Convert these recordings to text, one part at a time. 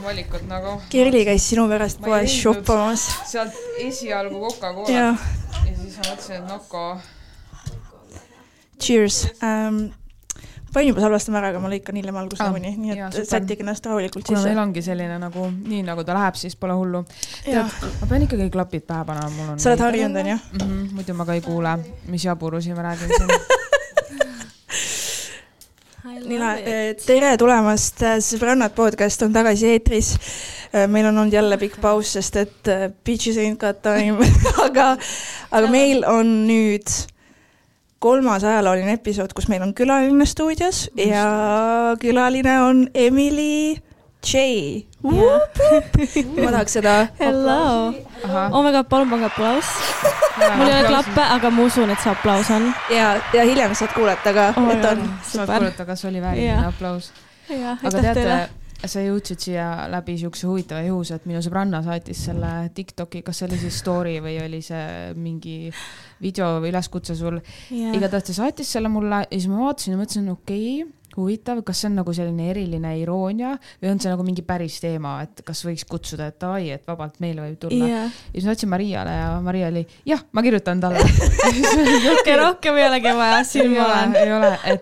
valikut nagu. Kerli käis sinu pärast poes shoppamas. Sealt esialgu Coca-Cola ja siis ma mõtlesin, et Nocco. Cheers. Panin juba salvestama ära, aga ma lõikan hiljem algus nagunii, nii et sättige ennast rahulikult sisse. Kuna meil ongi selline nagu, nii nagu ta läheb, siis pole hullu. Ma pean ikkagi klapid pähe panema. Sa oled harjunud, on ju? Muidu ma ka ei kuule, mis jaburusi ma räägin siin. Nina, tere tulemast, Sõbrannad podcast on tagasi eetris. Meil on olnud jälle pikk paus, sest et bitches ain't got time, aga meil on nüüd 3. ajalooline episood, kus meil on külaline stuudios ja külaline on Emily J. Ma tahaks seda. Hello. Oh my god, palun pange aplaus. Mul ei ole klappe, aga ma usun, et see aplaus on. Ja hiljem saad kuulata ka. Saad kuulata, kas oli vääriline aplaus. Aga teate, sa jõudsid siia läbi siukse huvitava juhuse, et minu sõbranna saatis selle TikToki, kas see oli siis story või oli see mingi video või üleskutse sul. Igatahes ta saatis selle mulle ja siis ma vaatasin ja mõtlesin, okei, huvitav, kas see on nagu selline eriline iroonia või on see nagu mingi päris teema, et kas võiks kutsuda, et davai, et vabalt meile võib tulla. Ja siis ma ütlesin Mariale ja Maria oli, jah, ma kirjutan talle. Ja rohkem ei olegi vaja, siin ma olen. Ei ole, et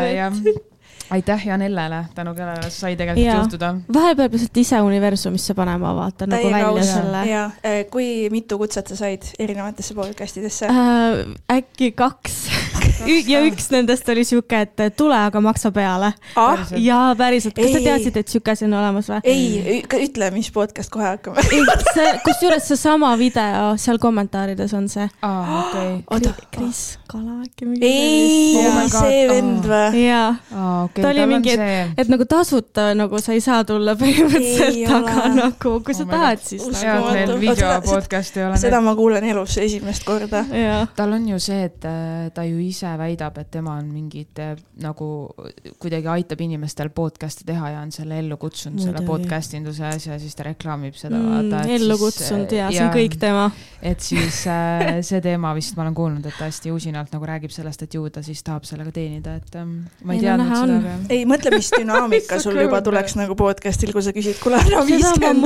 aitäh Janellele, tänu kellele sai tegelikult juhtuda. Vahepeal pealt ise universumisse panema vaata nagu välja selle. Ja, kui mitu kutset sa said erinevatesse podcastidesse? Äkki 2. Ja üks nendest oli siuke, et tule, aga maksa peale. Ja päriselt. Kas te teadsid, et siuke asi on olemas või? Ei, ütle, mis podcast kohe hakkame. Kus juures see sama video, seal kommentaarides on see. Okei. Kris Kala äkki mingi. Ei, see vend või? Jaa. Ta oli mingi, et nagu tasuta nagu sa ei saa tulla põhimõtteliselt, aga nagu kui sa tahad, siis nagu. Neil video podcast ei ole. Seda ma kuulen elus esimest korda. Tal on ju see, et ta ju ise väidab, et tema on mingid nagu kuidagi aitab inimestel podcasti teha ja on selle ellu kutsunud selle podcastinduse asja ja siis ta reklaamib seda. Ellu kutsunud ja see on kõik tema. Et siis see teema vist ma olen kuulnud, et ta hästi usinalt nagu räägib sellest, et ju ta siis tahab sellega teenida, et ma ei teadnud seda. Ei, mõtle, mis dünaamika sul juba tuleks nagu podcastil, kui sa küsid, kuule ära 50 €.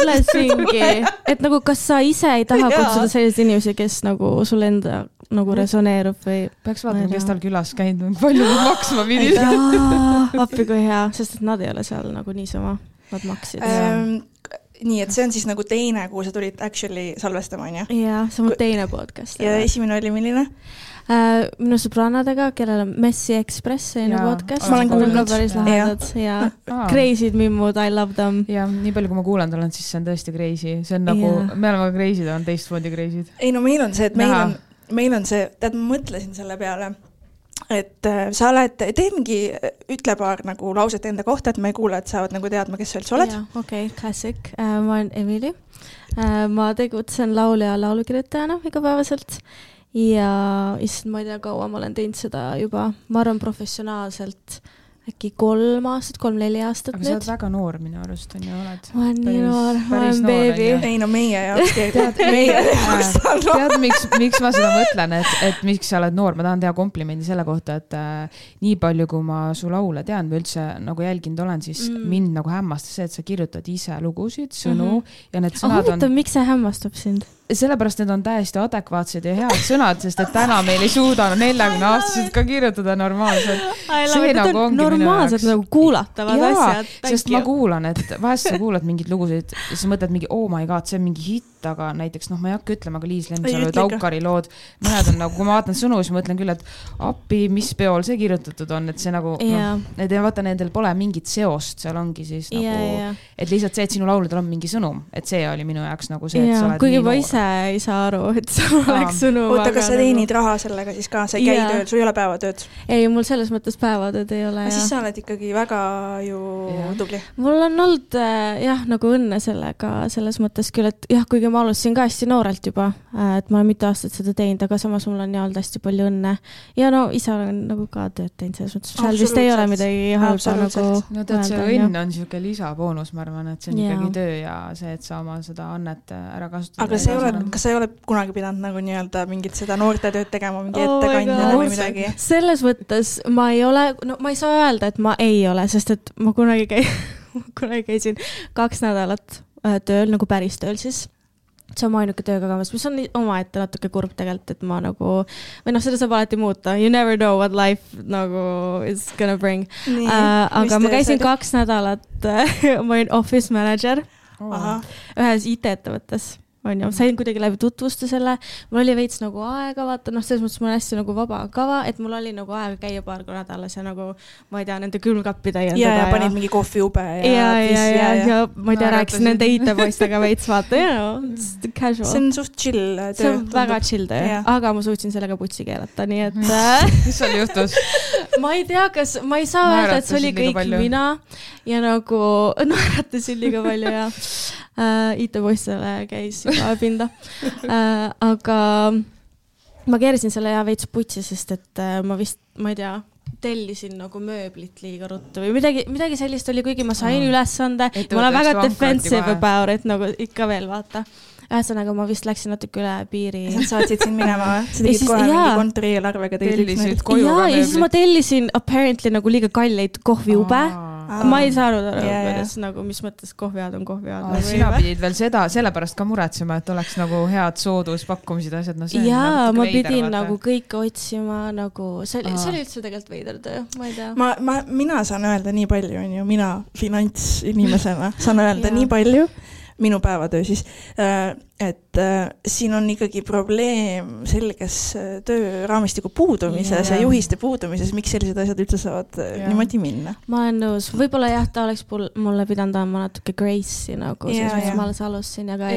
Et nagu kas sa ise ei taha kutsuda sellised inimesi, kes nagu sul enda nagu resoneerub või... Peaks vaatama, kes tal külas käinud, palju nad maksma pidid. Appi kui hea, sest et nad ei ole seal nagu niisama, nad maksid. Nii, et see on siis nagu teine, kuhu sa tulid actually salvestama, on ju? Jaa, see on teine podcast. Ja esimene oli milline? Minu sõbrannadega, kellel on Messi Express podcast. Ma olen kuulnud. Päris lahedad. Crazy'd mimmud, I love them. Ja nii palju, kui ma kuulen tal on, siis see on tõesti crazy. See on nagu, me oleme crazy'd, on teistmoodi crazy'd. Ei no meil on see, et meil on see, tead ma mõtlesin selle peale, et sa oled, teemegi ütle paar nagu lauset enda kohta, et ma ei kuule, et saavad nagu teadma, kes sa üldse oled. Okei, classic. Ma olen Emily. Ma tegutsen laulja laulukirjutajana igapäevaselt. Ja ma ei tea kaua, ma olen teinud seda juba, ma arvan professionaalselt äkki 3 aastat, 3-4 aastat nüüd. Aga sa oled väga noor minu arust, on ju oled? Ma olen nii noor, ma olen baby. Ei no meie jaoks tead, miks ma seda mõtlen, et miks sa oled noor, ma tahan teha komplimendi selle kohta, et nii palju, kui ma su laule tean või üldse nagu jälginud olen, siis mind nagu hämmastas see, et sa kirjutad ise lugusid, sõnu ja need sõnad on... Miks see hämmastab sind? Sellepärast need on täiesti adekvaatsed ja head sõnad, sest et täna meil ei suuda 40-aastased ka kirjutada normaalselt. See nagu ongi normaalselt nagu kuulatavad asjad. Sest ma kuulan, et vahest sa kuulad mingid lugusid ja sa mõtled mingi, oh my god, see on mingi hitt, aga näiteks, ma ei hakka ütlema, aga Liis Lemsalu ja Taukari lood, mõned on nagu, kui ma vaatan sõnu, siis mõtlen küll, et appi, mis peol see kirjutatud on, et see nagu, vaata, nendel pole mingit seost, seal ongi siis nagu, et lihtsalt see, et sinu lauludel on mingi sõnum, et see oli minu jaoks nagu see, et sa oled nii noor. Ei saa aru, et sul oleks sõnum. Oota, kas sa teenid raha sellega siis ka? Sa ei käi tööl, sul ei ole päevatööd? Ei, mul selles mõttes päevatööd ei ole. Siis sa oled ikkagi väga ju tubli. Mul on olnud nagu õnne sellega selles mõttes küll, et kuigi ma alustasin ka hästi noorelt juba, et ma olen mitu aastat seda teinud, aga samas mul on olnud hästi palju õnne. Ja no ise olen nagu ka tööd teinud selles mõttes. Seal vist ei ole midagi halba nagu... No tead, see õnn on siuke lisaboonus, ma arvan, et see on ikkagi töö ja see, et sa oma seda annet ära kasutada. Aga kas sa ei ole kunagi pidanud nagu nii-öelda mingit seda noortetööd tegema, mingi ettekandjana või midagi? Selles mõttes ma ei ole, no ma ei saa öelda, et ma ei ole, sest et ma kunagi kuna käisin 2 nädalat tööl, nagu päris tööl siis. See on mu ainuke töökogemus, mis on omaette natuke kurb tegelikult, et ma nagu, või seda saab alati muuta. You never know what life nagu is gonna bring. Aga ma käisin 2 nädalat, ma olin office manager ühes IT-ettevõttes. Sain kuidagi läbi tutvustusele, mul oli veits nagu aega, vaata, selles mõttes mul on hästi nagu vaba kava, et mul oli nagu aega käia paar nädalas ja nagu, ma ei tea, nende külmkappi täiendada. Ja panid mingi kohviube ja ma ei tea, rääkisin nende IT-poistega veits, vaata, casual. See on suht chill töö. See on väga chill töö, aga ma suutsin sellega putsi keelata, nii et... Mis sul juhtus? Ma ei tea, kas, ma ei saa öelda, et see oli kõik mina ja nagu naeratasin liiga palju ja IT-poistele käis juba pinda. Aga ma keerisin selle ja veits putsi, sest et ma vist, ma ei tea, tellisin nagu mööblit liiga ruttu või midagi sellist oli, kuigi ma sain ülesande. Ma olen väga defensive about it, nagu ikka veel vaata. Ühesõnaga, ma vist läksin natuke üle piiri. Sa saatsid siin minema, sa tegid kohe mingi kontorieelarvega. Tellisid koju ka mööblit. Ja siis ma tellisin apparently nagu liiga kalleid kohviube. Ma ei saanud aru, kuidas nagu, mis mõttes kohviad on kohviad. Sina pidid veel seda, sellepärast ka muretsema, et oleks nagu head sooduspakkumised asjad. Jaa, ma pidin nagu kõike otsima, nagu, see oli üldse tegelikult veider töö, ma ei tea. Mina saan öelda nii palju, mina finantsinimesena saan öelda nii palju, minu päevatöö siis, et siin on ikkagi probleem selges tööraamistiku puudumises ja juhiste puudumises, miks sellised asjad üldse saavad niimoodi minna. Ma olen nõus, võib-olla jah, ta oleks mulle pidanud andma natuke grace'i nagu, siis ma alles alustasin ja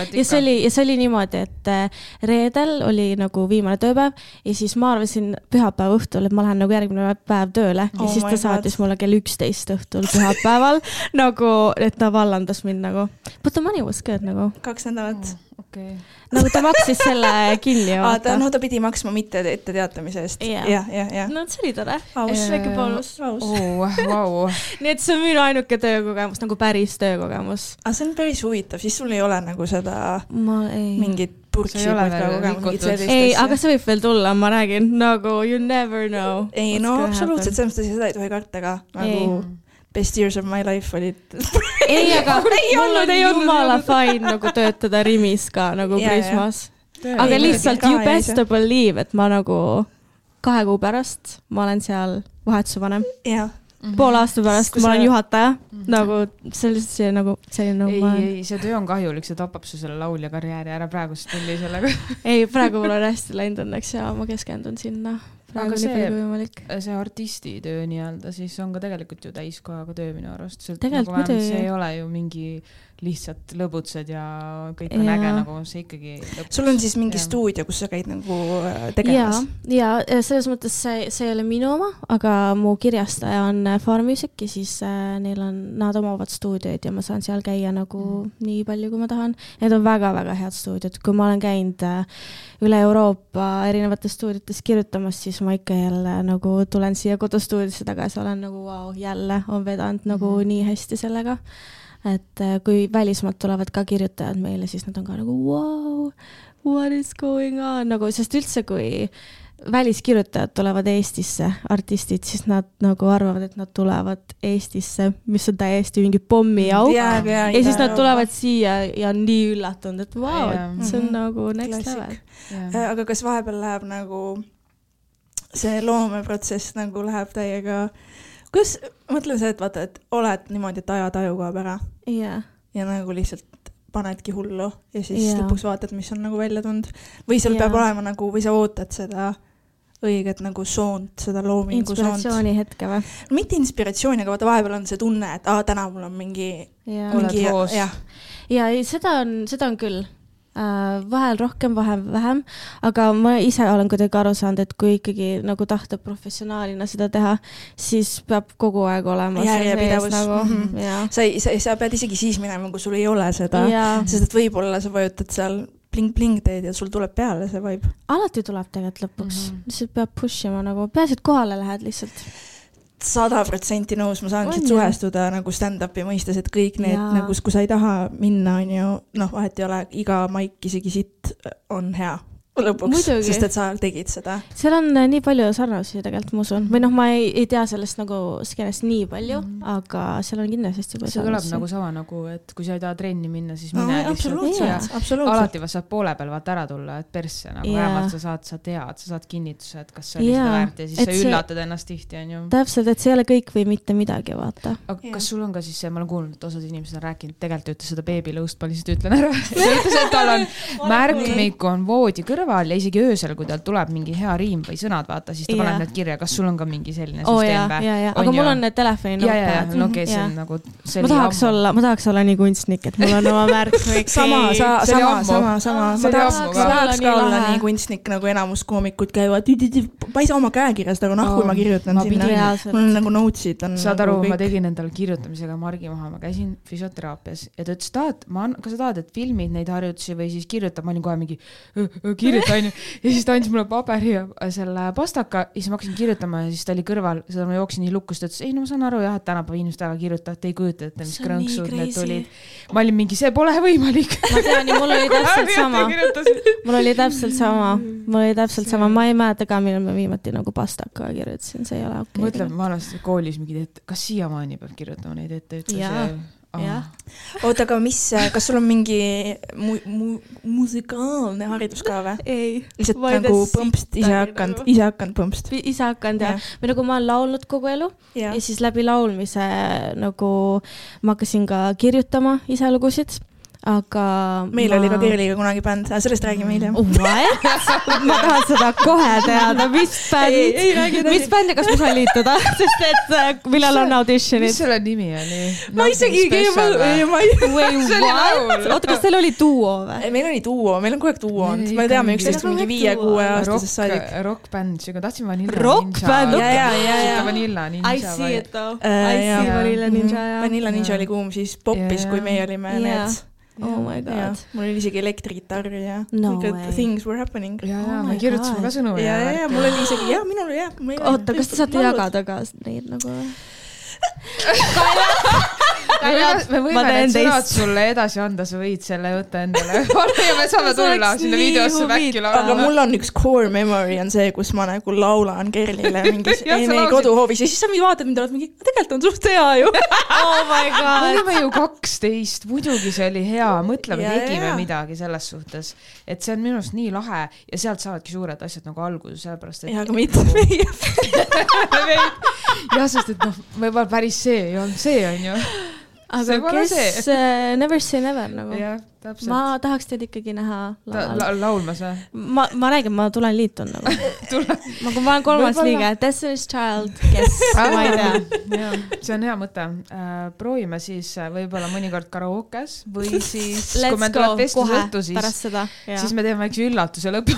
see oli niimoodi, et reedel oli nagu viimane tööpäev ja siis ma arvasin pühapäeva õhtul, et ma lähen nagu järgmine päev tööle ja siis ta saatis mulle kell 11 õhtul pühapäeval nagu, et ta vallandas mind nagu. But the money was good nagu. 2 nädalat. Okay. Nagu ta maksis selle kinni. Ta pidi maksma mitte ette teatamise eest. Ja. No see oli tore. Väike bonus. Wow. Nii et see on minu ainuke töökogemus, nagu päris töökogemus. Aga see on päris huvitav, siis sul ei ole nagu seda mingit purksi. Ei, aga see võib veel tulla, ma räägin. Nagu you never know. Ei, no absoluutselt, selles mõttes seda ei tohi karta ka. Nagu best years of my life olid... Ei, aga mul on jumala fine nagu töötada Rimis ka nagu Prismas. Aga lihtsalt you best to believe, et ma nagu 2 kuu pärast ma olen seal vahetuse vanem. Pool aasta pärast ma olen juhataja. Nagu see nagu... Ei, see töö on kahjulik, see tapab su selle laulja karjääri ära praegu telli sellega. Ei, praegu mul on hästi läinud õnneks ja ma keskendun sinna. Aga see artistitöö nii-öelda, siis on ka tegelikult ju täiskohaga töö minu arust. Tegelikult see ei ole ju mingi lihtsalt lõbutsed ja kõik on äge, nagu see ikkagi lõpuks. Sul on siis mingi stuudio, kus sa käid nagu tegemas? Ja selles mõttes see ei ole minu oma, aga mu kirjastaja on Farm Music ja siis nad omavad stuudioid ja ma saan seal käia nagu nii palju, kui ma tahan. Need on väga-väga head stuudiod. Kui ma olen käinud üle Euroopa erinevates stuudiotes kirjutamas, siis ma ikka jälle nagu tulen siia kodustuudiosse tagasi, olen nagu wow, jälle on vedanud nagu nii hästi sellega. Et kui välismaalt tulevad ka kirjutajad meile, siis nad on ka nagu wow, what is going on? Nagu, sest üldse, kui väliskirjutajad tulevad Eestisse, artistid, siis nad nagu arvavad, et nad tulevad Eestisse, mis on täiesti mingi pommiauk. Ja siis nad tulevad siia ja on nii üllatunud, et wow, see on nagu next level. Aga kas vahepeal läheb nagu see loomeprotsess nagu läheb täiega... Kuidas, mõtlen see, et vaata, et oled niimoodi, et ajataju kaob ära ja nagu lihtsalt panedki hullu ja siis lõpuks vaatad, mis on nagu välja tulnud. Või seal peab olema nagu, või sa ootad seda õiget nagu soont, seda loomingu soont. Inspiratsiooni hetke või? Mitte inspiratsiooni, aga vaata vahepeal on see tunne, et täna mul on mingi ja seda on küll. Vahel rohkem, vahel vähem, aga ma ise olen kuidagi aru saanud, et kui ikkagi nagu tahta professionaalina seda teha, siis peab kogu aeg olema järjepidevus. Sa pead isegi siis minema, kui sul ei ole seda, sest et võib-olla sa vajutad seal pling-pling teed ja sul tuleb peale see vibe. Alati tuleb tegelikult lõpuks, lihtsalt peab pushima nagu, peaasi, et kohale lähed lihtsalt. 100% nõus, ma saan siit suhestuda nagu stand-upi mõistes, et kõik need, nagu, kui sa ei taha minna, on ju, vahet ei ole, iga maik isegi siit on hea. lõpuks, sest et sa tegid seda. Seal on nii palju sarnasusi tegelikult, ma usun. Või noh, ma ei tea sellest nagu skeenest nii palju, aga seal on kindlasti palju sarnasusi. See tuleb nagu sama nagu, et kui sa ei taha trenni minna, siis mine lihtsalt. Alati saab poole peal vaata ära tulla, et persse nagu vähemalt sa saad kinnituse, et kas see oli seda väärt ja siis sa üllatad ennast tihti, on ju. Täpselt, et see ei ole kõik või mitte midagi, vaata. Aga kas sul on ka siis see, ma olen kuulnud, et osad inimesed on rääkinud, tegelikult ütles seda beebilõust, ma lihtsalt ütlen ära. See ütles, et tal on märkmiku on voodi kõrval ja isegi öösel, kui tal tuleb mingi hea riim või sõnad, vaata, siis ta paneb need kirja. Kas sul on ka mingi selline süsteem? Aga mul on need telefoni peal. Okei, see on nagu... Ma tahaks olla nii kunstnik, et mul on oma märkmik. Sama. Ma tahaks ka olla nii kunstnik, nagu enamus koomikud käivad. Ma ei saa oma käekirjast, aga kui ma kirjutan sinna. Mul on nagu notesid. Saad aru, ma tegin endale kirjutamisega Margi maha. Ma käisin füsioteraapias ja ta ütles, kas sa tahad, et filmid neid harjutusi või siis kirjutab, ma olin kohe mingi kirjuta, ja siis ta andis mulle paberi ja selle pastaka ja siis ma hakkasin kirjutama ja siis ta oli kõrval, seda ma jooksin nii lukkust, et ei, no ma saan aru jah, et tänapäeva inimesed väga kirjutavad, ei kujuta, et mis krõnksud need tulid. Ma olin mingi, see pole võimalik. Ma tean, mul oli täpselt sama. Ma ei mäleta ka, millal ma viimati nagu pastaka kirjutasin, see ei ole okei. Mõtlen, ma olen koolis mingi ette, kas siiamaani peab kirjutama neid ette, Oota, aga kas sul on mingi musikaalne haridus ka või? Ei. Lihtsalt nagu põmpst, ise hakanud põmpst? Ise hakanud, jah. Või nagu ma olen laulnud kogu elu ja siis läbi laulmise nagu ma hakkasin ka kirjutama ise lugusid. Aga meil oli ka Kerliga kunagi bänd, sellest räägime hiljem. What? Ma tahan seda kohe teada, mis bänd ja kas ma saan liituda, sest et millal on auditionid. Mis selle nimi oli? Ma isegi Oota, kas teil oli duo või? Meil oli duo, meil on kogu aeg duo olnud. Me teame üksteist mingi 5-6 aastasest saadik. Rock-bänd, siga tahtsin Vanilla Ninja. Vanilla Ninja. I see it though. I see Vanilla Ninja. Vanilla Ninja oli kuum siis popis, kui meie olime need. Oh my god. Mul oli isegi elektrigitarr ja things were happening. Ma kirjutasin ka sõnu. Mul oli isegi, minul oli Oota, kas te saate jagada ka neid nagu... Me võime need sõnad sulle edasi anda, sa võid selle võtta endale. Ja me saame tulla sinna videosse väkki laulama. Aga mul on üks core memory on see, kus ma nagu laulan Kerlile mingis koduhoovis ja siis sa vaatad mind ja oled mingi, tegelikult on suht hea ju. Oh my god. Me olime ju 12, muidugi see oli hea. Mõtleme, tegime midagi selles suhtes. Et see on minust nii lahe ja sealt saavadki suured asjad nagu alguses, sellepärast, et... Ja, aga mitte meie. Ja, sest et võib-olla päris see ei olnud, see on ju. Aga kes never say never nagu. Jah, täpselt. Ma tahaks teid ikkagi näha laulmas või? Ma räägin, ma tulen liitun nagu. Ma olen 3. liige, Destiny's Child, kes ma ei tea. See on hea mõte. Proovime siis võib-olla mõnikord karaokes või siis, kui me tuleb vestlusõhtu, siis me teeme üks üllatuse lõpu.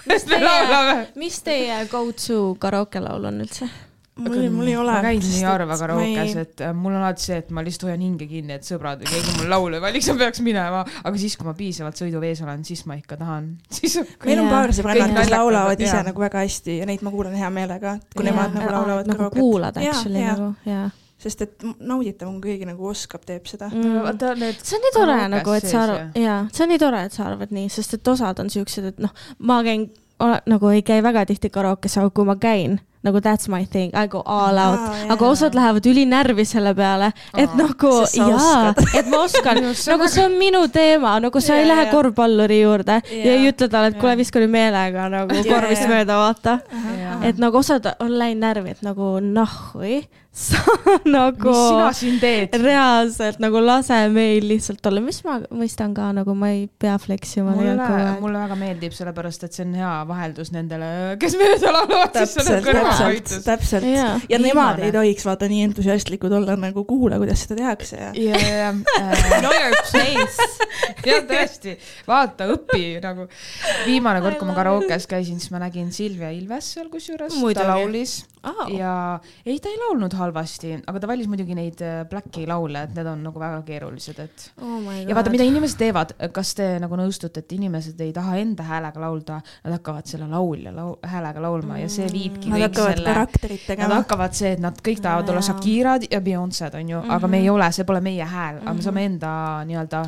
Mis teie go-to karaoke laul on üldse? Mul ei ole. Ma käin nii harva karaokes, et mul on alati see, et ma lihtsalt hoian hinge kinni, et sõbrad või keegi mul laulu valiks, ma peaks minema. Aga siis, kui ma piisavalt sõiduvees olen, siis ma ikka tahan. Meil on paar sõbrannad, kes laulavad ise nagu väga hästi ja neid ma kuulan hea meelega, kui nemad nagu laulavad karaoket. Nagu kuulad, actually nagu, jah. Sest et nauditav on, kui keegi nagu oskab, teeb seda. See on nii tore nagu, et sa arvad, see on nii tore, et sa arvad nii, sest et osad on siuksed, et ma käin, nagu ei käi väga tihti karaokes, aga kui ma käin, nagu that's my thing, I go all out, aga osad lähevad üli närvi selle peale, et nagu, et ma oskan, nagu see on minu teema, nagu sa ei lähe korvpalluri juurde ja ei ütle talle, et kuule viska nüüd meelega nagu korvist mööda vaata, et nagu osad on läinud närvi, et nagu nahhui, sa nagu mis sina siin teed? Reaalselt nagu lase meil lihtsalt olla, mis ma mõistan ka, nagu ma ei pea fleksima. Mulle väga meeldib sellepärast, et see on hea vaheldus nendele, kes mööda laulavad. Täpselt. Ja nemad ei tohiks vaata nii entusiastlikud olla nagu kuula, kuidas seda tehakse. Know your place. Ja tõesti, vaata, õpi nagu. Viimane kord, kui ma karaokes käisin, siis ma nägin Silvia Ilves seal kusjuures, ta laulis ja ei, ta ei laulnud halvasti, aga ta valis muidugi neid Blacki laule, et need on nagu väga keerulised, et ja vaata, mida inimesed teevad, kas te nagu nõustute, et inimesed ei taha enda häälega laulda, nad hakkavad selle laulja häälega laulma ja see viibki kõik selle, nad hakkavad see, et nad kõik tahavad olla Shakirad ja Beyoncé'd, on ju, aga me ei ole, see pole meie hääl, aga me saame enda nii-öelda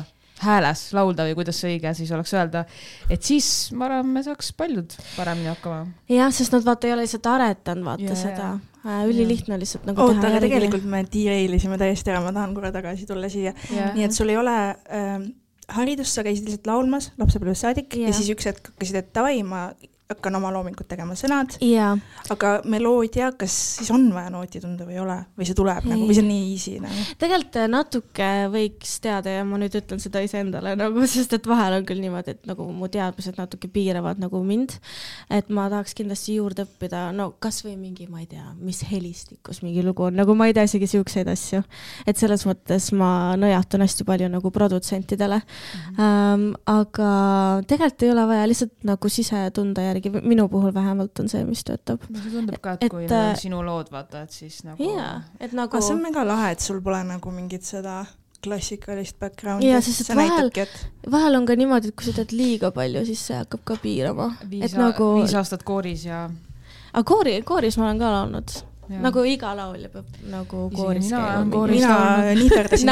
hääles laulda või kuidas see õige siis oleks öelda, et siis ma arvan, me saaks paljud paremini hakkama. Jah, sest nad vaata ei ole lihtsalt aretanud seda. Ülilihtne lihtsalt nagu teha järgi. Tegelikult me tiireilisime täiesti ära, ma tahan korra tagasi tulla siia. Nii et sul ei ole haridust, sa käisid lihtsalt laulmas, lapsepõlvest saadik ja siis üks hetk hakkasid, et tavai, ma hakkan oma loomingut tegema sõnad, aga meloodia, kas siis on vaja nooti tunda või ei ole? Või see tuleb nagu, või see on nii easy? Nagu? Tegelikult natuke võiks teada ja ma nüüd ütlen seda iseendale, nagu, sest et vahel on küll niimoodi, et nagu mu teadmised natuke piiravad nagu mind, et ma tahaks kindlasti juurde õppida, no kas või mingi, ma ei tea, mis helistikus mingi lugu on, nagu ma ei tea isegi siukseid asju. Et selles mõttes ma nõjatan hästi palju nagu produtsentidele. Aga tegelikult ei ole vaja lihtsalt nagu sisetunda minu puhul vähemalt on see, mis töötab. See tundub ka, et kui on sinu lood, vaata, et siis nagu... et nagu... see on mega lahe, et sul pole nagu mingit seda klassikalist backgroundi. Ja, sest vahel on ka niimoodi, et kui sa teed liiga palju, siis see hakkab ka piirama. 5 aastat kooris ja... Aga kooris ma olen ka laulnud. Nagu iga laulja peab nagu kooris käima. Mina nihverdasin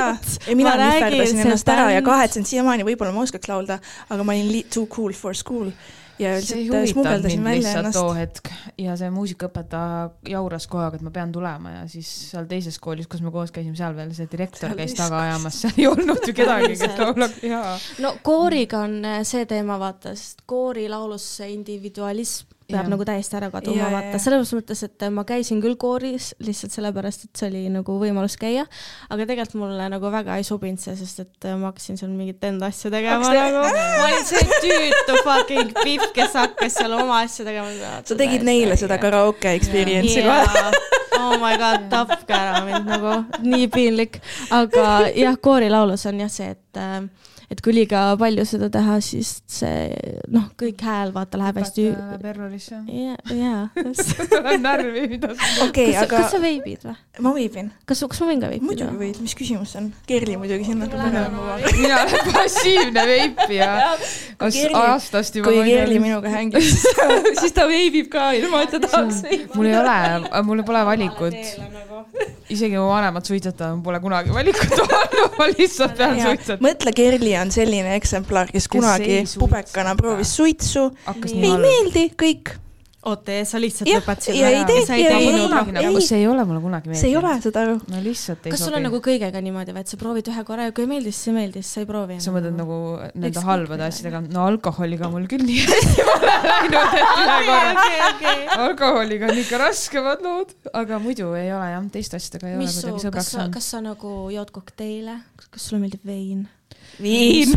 ennast ära ja kahetsen siiamaani, võib-olla ma oskaks laulda, aga ma olin too cool for school. Ja see huvitab mind lihtsalt too hetk ja see muusikaõpetaja jauras kohaga, et ma pean tulema ja siis seal teises koolis, kus me koos käisime seal veel, see direktor käis taga ajamas, seal ei olnud ju kedagi, kes laulab. No kooriga on see teema, vaata, sest koorilaulus see individualism peab nagu täiesti ära kaduma, vaata. Selles mõttes, et ma käisin küll kooris lihtsalt sellepärast, et see oli nagu võimalus käia, aga tegelikult mulle nagu väga ei sobinud see, sest et ma hakkasin seal mingit enda asja tegema. Ma olin see tüütu fucking piff, kes hakkas seal oma asja tegema. Sa tegid neile seda karaoke experience'i kohe. Oh my god, tapke ära mind nagu nii piinlik. Aga jah, koorilaulus on jah see, et kui liiga palju seda teha, siis see, noh, kõik hääl, vaata, läheb hästi... Errorisse. Jaa. On närvi, mida sa... Kas sa veibid või? Ma veibin. Kas ma võin ka veipida? Muidugi võid, mis küsimus on? Kerli muidugi sinna. Mina olen passiivne veipija. Aastast juba... Kui Kerli minuga hängib, siis ta veibib ka ilma, et ta tahaks veibida. Mul pole valikut. Isegi mu vanemad suitsetavad, pole kunagi valikut olnud, ma lihtsalt pean suitsetama. Mõtle, Kerli on selline eksemplar, kes kunagi pubekana proovis suitsu, ei meeldi, kõik. Oota, sa lihtsalt lõpatasid see ei ole mulle kunagi meeldi. See ei ole, seda aru. No lihtsalt ei sobi. Kas sul on nagu kõigega niimoodi, et sa proovid ühe korra ja kui meeldis, sa ei proovi. Sa mõtled nagu nende halbade asjadega. No alkoholiga mul küll nii hästi pole läinud, et ühe korra. Alkoholiga on ikka raskemad lood, aga muidu ei ole jah, teist asjadega ei ole kuidagi sõbraks on. Kas sa nagu jood kokteile? Kas sulle meeldib vein? Viin.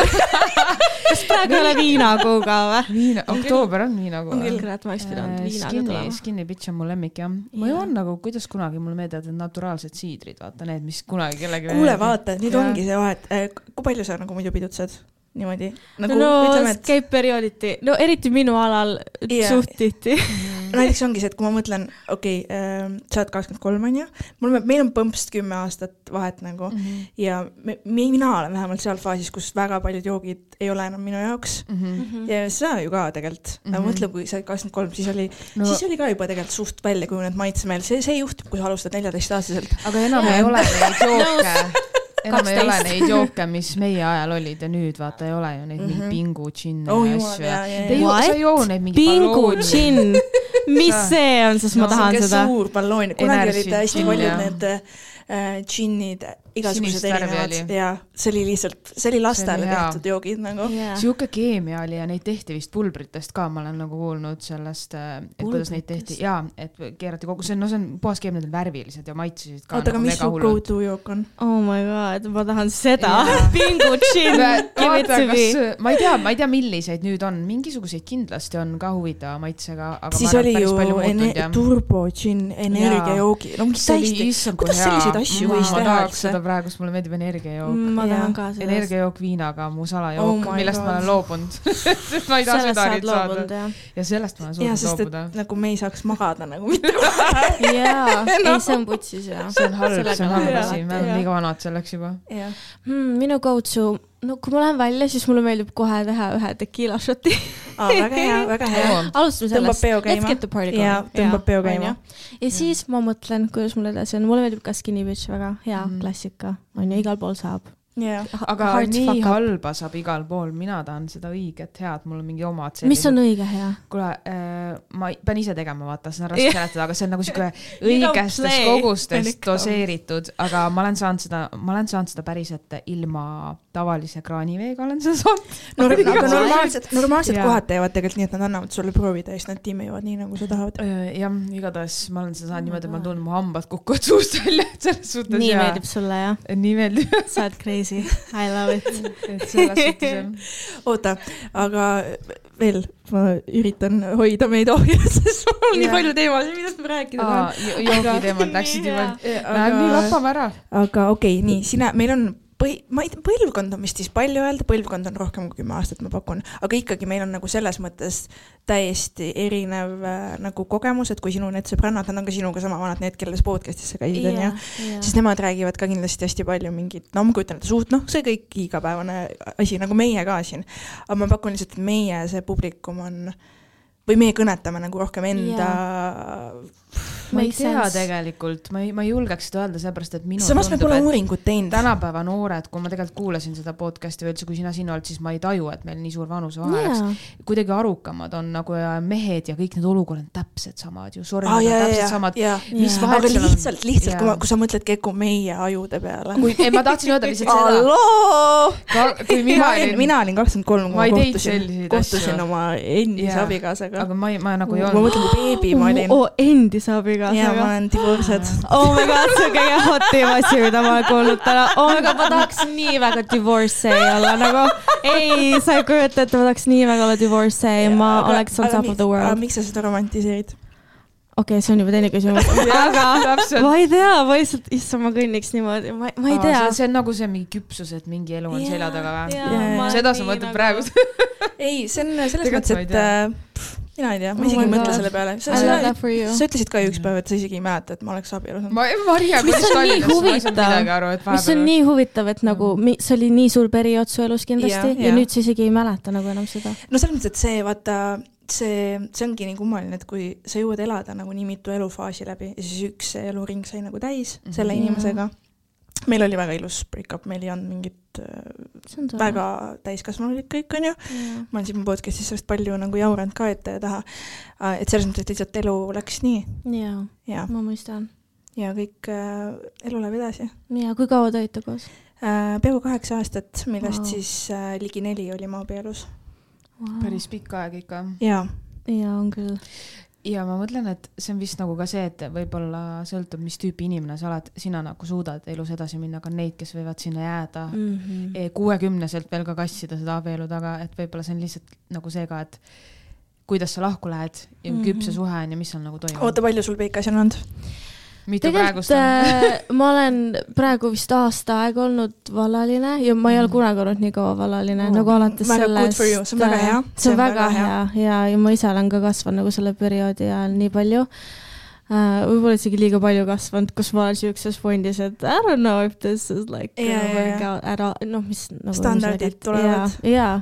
Kas praegu ei ole viinakuu ka või? Oktoober on viinakuu. Kurat, ma oleks pidanud viinaga tulema. Skinny bitch on mul lemmik, jah. Ma joon nagu, kuidas kunagi mulle meeldavad naturaalsed siidrid, vaata need, mis kunagi kellegi... Kuule, vaata, nüüd ongi see vahet. Kui palju sa nagu muidu pidutsed? Niimoodi? Nagu, no, käib periooditi. No, eriti minu alal suhtiti. Näiteks ongi see, et kui ma mõtlen, sa oled 23, on ju, meil on põmpst 10 aastat vahet nagu ja mina olen vähemalt seal faasis, kus väga paljud joogid ei ole enam minu jaoks ja seda ju ka tegelikult. Mõtle, kui sa oled 23, siis oli ka juba tegelikult suht välja kujunenud maitsemeel. See juhtub, kui sa alustad 14-aastaselt. Aga enam ei ole neid jooke. Enam ei ole neid jooke, mis meie ajal olid ja nüüd vaata ei ole ju neid mingi pingu, džinne ja asju. Sa joo neid mingi ballooni. Pingu, džinn. Mis see on, sest ma tahan seda? See on suur balloon. Kunagi olid hästi paljud need džinnid, igasugused erinevad ja see oli lihtsalt, see oli lastele tehtud joogid nagu. Siuke keemia oli ja neid tehti vist pulbritest ka, ma olen nagu kuulnud sellest, et kuidas neid tehti ja et keerati kogu, see on puhas keemia, need värvilised ja maitsesid ka. Oota, aga mis su go-to jook on? Oh my god, ma tahan seda. Pingu džinn. Ma ei tea, milliseid nüüd on. Mingisuguseid kindlasti on ka huvitava maitsega, aga siis oli ju turbo džinn, energiajoogi. No mis täiesti, kuidas selliseid asju võis teha? Ma tahaks seda praegu, mulle meeldib energiajook. Ma tahan ka seda. Energiajook viinaga, mu salajook, millest ma olen loobunud. Ma ei taha seda nüüd saada. Ja sellest ma olen suutnud loobuda. Ja sest, et nagu me ei saaks magada nagu mitte. Jaa, ei, see on putsis. See on halb asi. Me oleme liiga vanad selleks juba. Minu go-to, no kui ma lähen välja, siis mulle meeldib kohe teha ühe tequila shoti. Väga hea. Alustame sellest. Let's get the party going. Tõmbab peo käima. Ja siis ma mõtlen, kuidas mulle edasi on. Mulle meeldib ka Skinny Bitch väga hea klassika. On ju, igal pool saab. aga nii halba saab igal pool, mina tahan seda õiget head, mul on mingi omad selline. Mis on õige hea? Kuule, ma pean ise tegema, vaata, see on raske seletada, aga see on nagu siuke õigestes kogustes doseeritud, aga ma olen saanud seda päris ette ilma tavalise kraaniveega olen seda saanud. Aga normaalselt kohad teevad tegelikult nii, et nad annavad sulle proovida ja siis nad tiimivad nii, nagu sa tahavad. Jah, igatahes ma olen seda saanud niimoodi, et ma tunnen, mu hambad kukuvad suust välja, et selles suhtes. Nii meeldib sulle, jah? Nii meeldib. Sa oled crazy. I love it. Et selles suhtes on. Oota, aga veel ma üritan hoida meid ohjas, sest mul on nii palju teemasid, millest ma rääkida tahan. Joogi teemad läksid juba. Läheb nii lappame ära. Aga okei, nii, meil on ma ei tea, põlvkond on vist siis palju öelda, põlvkond on rohkem kui 10 aastat, ma pakun, aga ikkagi meil on nagu selles mõttes täiesti erinev nagu kogemus, et kui sinu need sõbrannad, nad on ka sinuga sama vanad, need, kelles podcastis sa käisid, siis nemad räägivad ka kindlasti hästi palju mingit, no ma kujutan, et see kõik igapäevane asi, nagu meie ka siin, aga ma pakun lihtsalt, et meie see publikum on, või meie kõnetame nagu rohkem enda... Ma ei tea tegelikult, ma ei julgeks seda öelda seepärast, et minu samas me pole uuringut teinud. Tänapäeva noored, kui ma tegelikult kuulasin seda podcasti või üldse, kui sina oled, siis ma ei taju, et meil nii suur vanuse vahe oleks. Kuidagi arukamad on nagu mehed ja kõik need olukorrad on täpselt samad ju. Täpselt samad. Mis aga lihtsalt, kui sa mõtled Keku meie ajude peale. Ma tahtsin öelda lihtsalt seda. Mina olin 23, kui ma kohtusin oma endise abikaasaga. Aga ma nagu ei olnud. Ma mõtlen, kui beebi ma olin. Endise abikaasaga. Ja ma olen divorced. Oh my god, see on kõige hotim asi, mida ma olen kuulnud täna. Oh my god, ma tahaks nii väga divorcee olla. Nagu, ei, sa ei kujuta, et ma tahaks nii väga olla divorcee. Ma oleks on top of the world. Aga miks sa seda romantiseerid? Okei, see on juba teine küsimus. Aga ma ei tea, ma lihtsalt, issa ma kõnniks niimoodi. Ma ei tea. See on nagu see mingi küpsus, et mingi elu on selja taga. Seda sa mõtled praegu. Ei, see on selles mõttes, et mina ei tea, ma isegi ei mõtle selle peale. Sa ütlesid ka üks päev, et sa isegi ei mäleta, et ma oleks abielus. Maria, kuidas Tallinnas? Mis on nii huvitav, et nagu see oli nii suur periood su elus kindlasti ja nüüd sa isegi ei mäleta nagu enam seda. No selles mõttes, et see, vaata, see ongi nii kummaline, et kui sa jõuad elada nagu nii mitu elufaasi läbi ja siis üks eluring sai nagu täis selle inimesega. Meil oli väga ilus break-up, meil ei olnud mingit väga täiskasvanulik kõik, on ju. Ma olen siin podcastis sellest palju nagu jauranud ka ette ja taha. Et selles mõttes, et lihtsalt elu läks nii. Ja, ma mõistan. Ja kõik elu läheb edasi. Ja, kui kaua te olite koos? Peaaegu 8 aastat, millest siis ligi 4 oli ma abielus. Päris pikk aeg ikka. Ja, on küll. Ja ma mõtlen, et see on vist nagu ka see, et võib-olla sõltub, mis tüüpi inimene sa oled, sina nagu suudad elus edasi minna, aga neid, kes võivad sinna jääda 60-selt veel ka kassida seda abielu taga, et võib-olla see on lihtsalt nagu see ka, et kuidas sa lahku lähed ja küpse suhe on ja mis on nagu toimub. Oota, palju sul Peika siin on? Mitu praegust on? Ma olen praegu vist aasta aeg olnud valaline ja ma ei ole kunagi olnud nii kaua valaline, nagu alates sellest. See on väga hea. See on väga hea ja ma ise olen ka kasvanud nagu selle perioodi ajal nii palju. Võib-olla isegi liiga palju kasvanud, kus ma olen siukses fondis, et I don't know if this is like work out at all. No, mis, nagu, standardid tulevad. Ja.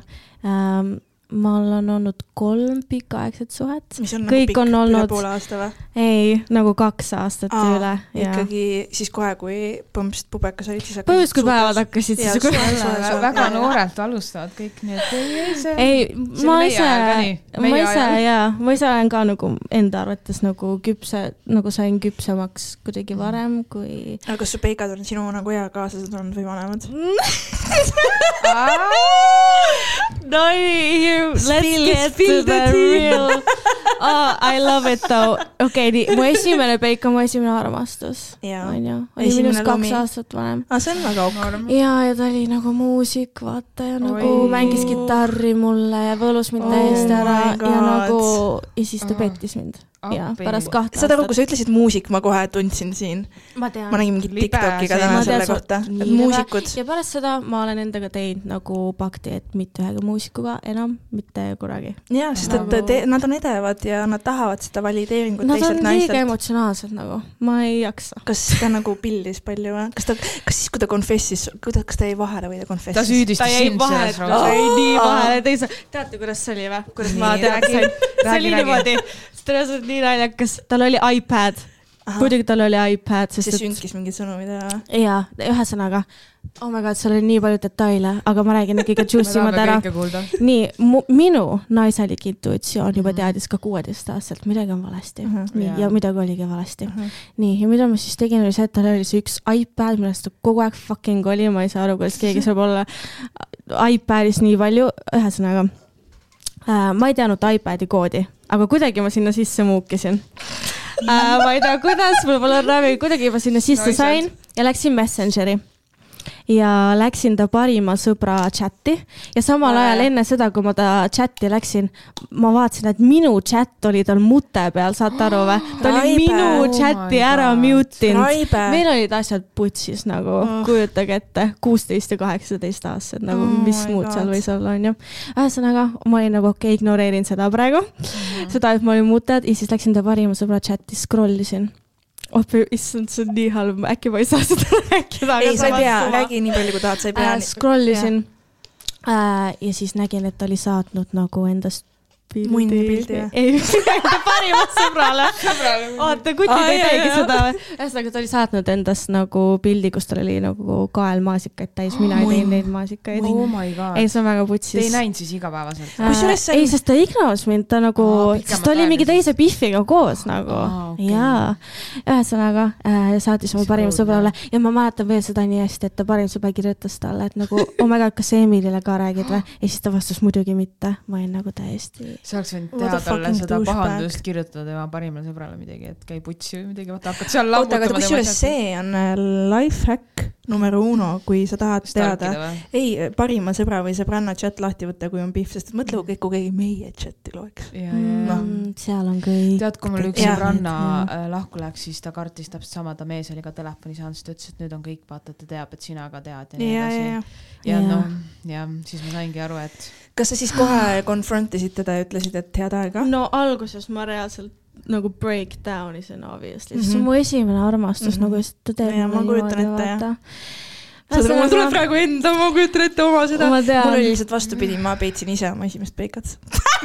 Ma olen olnud 3 pikaaegset suhet. Mis on kõik nagu pikk üle poole aasta või? Ei, nagu 2 aastat üle. Ikkagi siis kohe, kui põmst pubekas olid, siis põhjus, kui päevad hakkasid. Väga noorelt alustavad kõik need. Ma ise olen ka nagu enda arvates nagu küpse, nagu sain küpsemaks kuidagi varem kui... Aga kas su Peikad on sinu nagu hea kaaslased olnud või vanemad? No, let's get to the real. I love it though. Okei, mu esimene Peika, mu esimene armastus. Oli minust 2 aastat vanem. See on väga ok. Ja ta oli nagu muusik, vaata, ja nagu mängis gitarri mulle ja võlus mind täiesti ära ja nagu ja siis ta pettis mind. Ja, pärast 2 aastat. Seda kui sa ütlesid muusik, ma kohe tundsin siin. Ma tean. Ma nägin mingit TikTokiga täna selle kohta. Muusikud. Ja pärast seda ma olen endaga teinud nagu pakti, et mitte ühega muusikuga enam, mitte kunagi. Ja, sest et nad on edevad ja nad tahavad seda valideeringut teistelt naistelt. Nad on liiga emotsionaalsed nagu. Ma ei jaksa. Kas ta nagu pildis palju või? Kas siis, kui ta konfessis, kas ta jäi vahele või ta konfessis? Ta süüdistas sind selles roos. Ta jäi nii vahele. Teate, kuidas see oli või? Kuidas ma teadsin? See oli niimoodi. Tal oli nii naljakas, tal oli iPad muidugi tal oli iPad, sest sünkis mingid sõnumid ära. Jaa, ühesõnaga, oh my god, seal oli nii palju detaile, aga ma räägin kõige juicimad ära. Nii, minu naisalik intuitsioon juba teadis ka 16 aastalt, midagi on valesti. Ja midagi oligi valesti. Nii, ja mida ma siis tegin, oli see, et tal oli see üks iPad, millest ta kogu aeg fucking oli, ma ei saa aru, kuidas keegi saab olla iPadis nii palju, ühesõnaga. Ma ei teadnud iPadi koodi, aga kuidagi ma sinna sisse muukisin. Ma ei tea, kuidas, mul pole räägi, kuidagi juba sinna sisse sain ja läksin Messengeri. Ja läksin ta parima sõbra chati ja samal ajal enne seda, kui ma ta chati läksin, ma vaatasin, et minu chat oli tal mute peal, saate aru või? Ta oli minu chati ära mutinud. Meil olid asjad putsis nagu, kujutage ette, 16 ja 18 aastased, nagu mis muud seal võis olla, on ju. Ühesõnaga, ma olin nagu okei, ignoreerin seda praegu, seda, et ma olin muted ja siis läksin ta parima sõbra chati, scrollisin. Issand, see on nii halb, äkki ma ei saa seda rääkida. Ei, sa ei pea, räägi nii palju, kui tahad, sa ei pea. Scrollisin ja siis nägin, et ta oli saatnud nagu endast Mundi pildi, jah? Ei, parimat sõbrale. Oota, kutid ei teegi seda. Ühesõnaga, ta oli saatnud endast nagu pildi, kus tal oli nagu kael maasikaid täis. Mina ei teinud neid maasikaid. Oh my god. Ei, see on väga putsis. Te ei näinud siis igapäevaselt? Ei, sest ta ignos mind, ta nagu, sest ta oli mingi teise Biffiga koos nagu. Jaa. Ühesõnaga, saatis oma parim sõbrale ja ma mäletan veel seda nii hästi, et ta parim sõber kirjutas talle, et nagu, oh my god, kas Emilile ka räägid või? Ja siis ta vastas muidugi mitte. Ma olin nagu täiesti... See oleks võinud teha talle seda pahandust kirjutada tema parimale sõbrale midagi, et käi putsi või midagi, vaata hakkad seal lammutama. Oota, aga kusjuures see on lifehack numero 1, kui sa tahad teada. Ei, parima sõbra või sõbranna chat lahti võtta, kui on pihv, sest mõtle, kui keegi meie chati loeks. Seal on kõik. Tead, kui mul üks sõbranna lahku läks, siis ta kartis täpselt sama, ta mees oli ka telefoni saanud, siis ta ütles, et nüüd on kõik, vaata, ta teab, et sina ka tead ja nii edasi. Ja siis ma saingi aru, et... Kas sa siis kohe konfrontisid teda ja ütlesid, et head aega? No alguses ma reaalselt nagu breakdown isin obviously. See on mu esimene armastus, nagu just ta teeb. Ja ma kujutan ette, jah. Mul tuleb praegu enda, ma kujutan ette oma seda. Mul oli lihtsalt vastupidi, ma peitsin ise oma esimest peikat.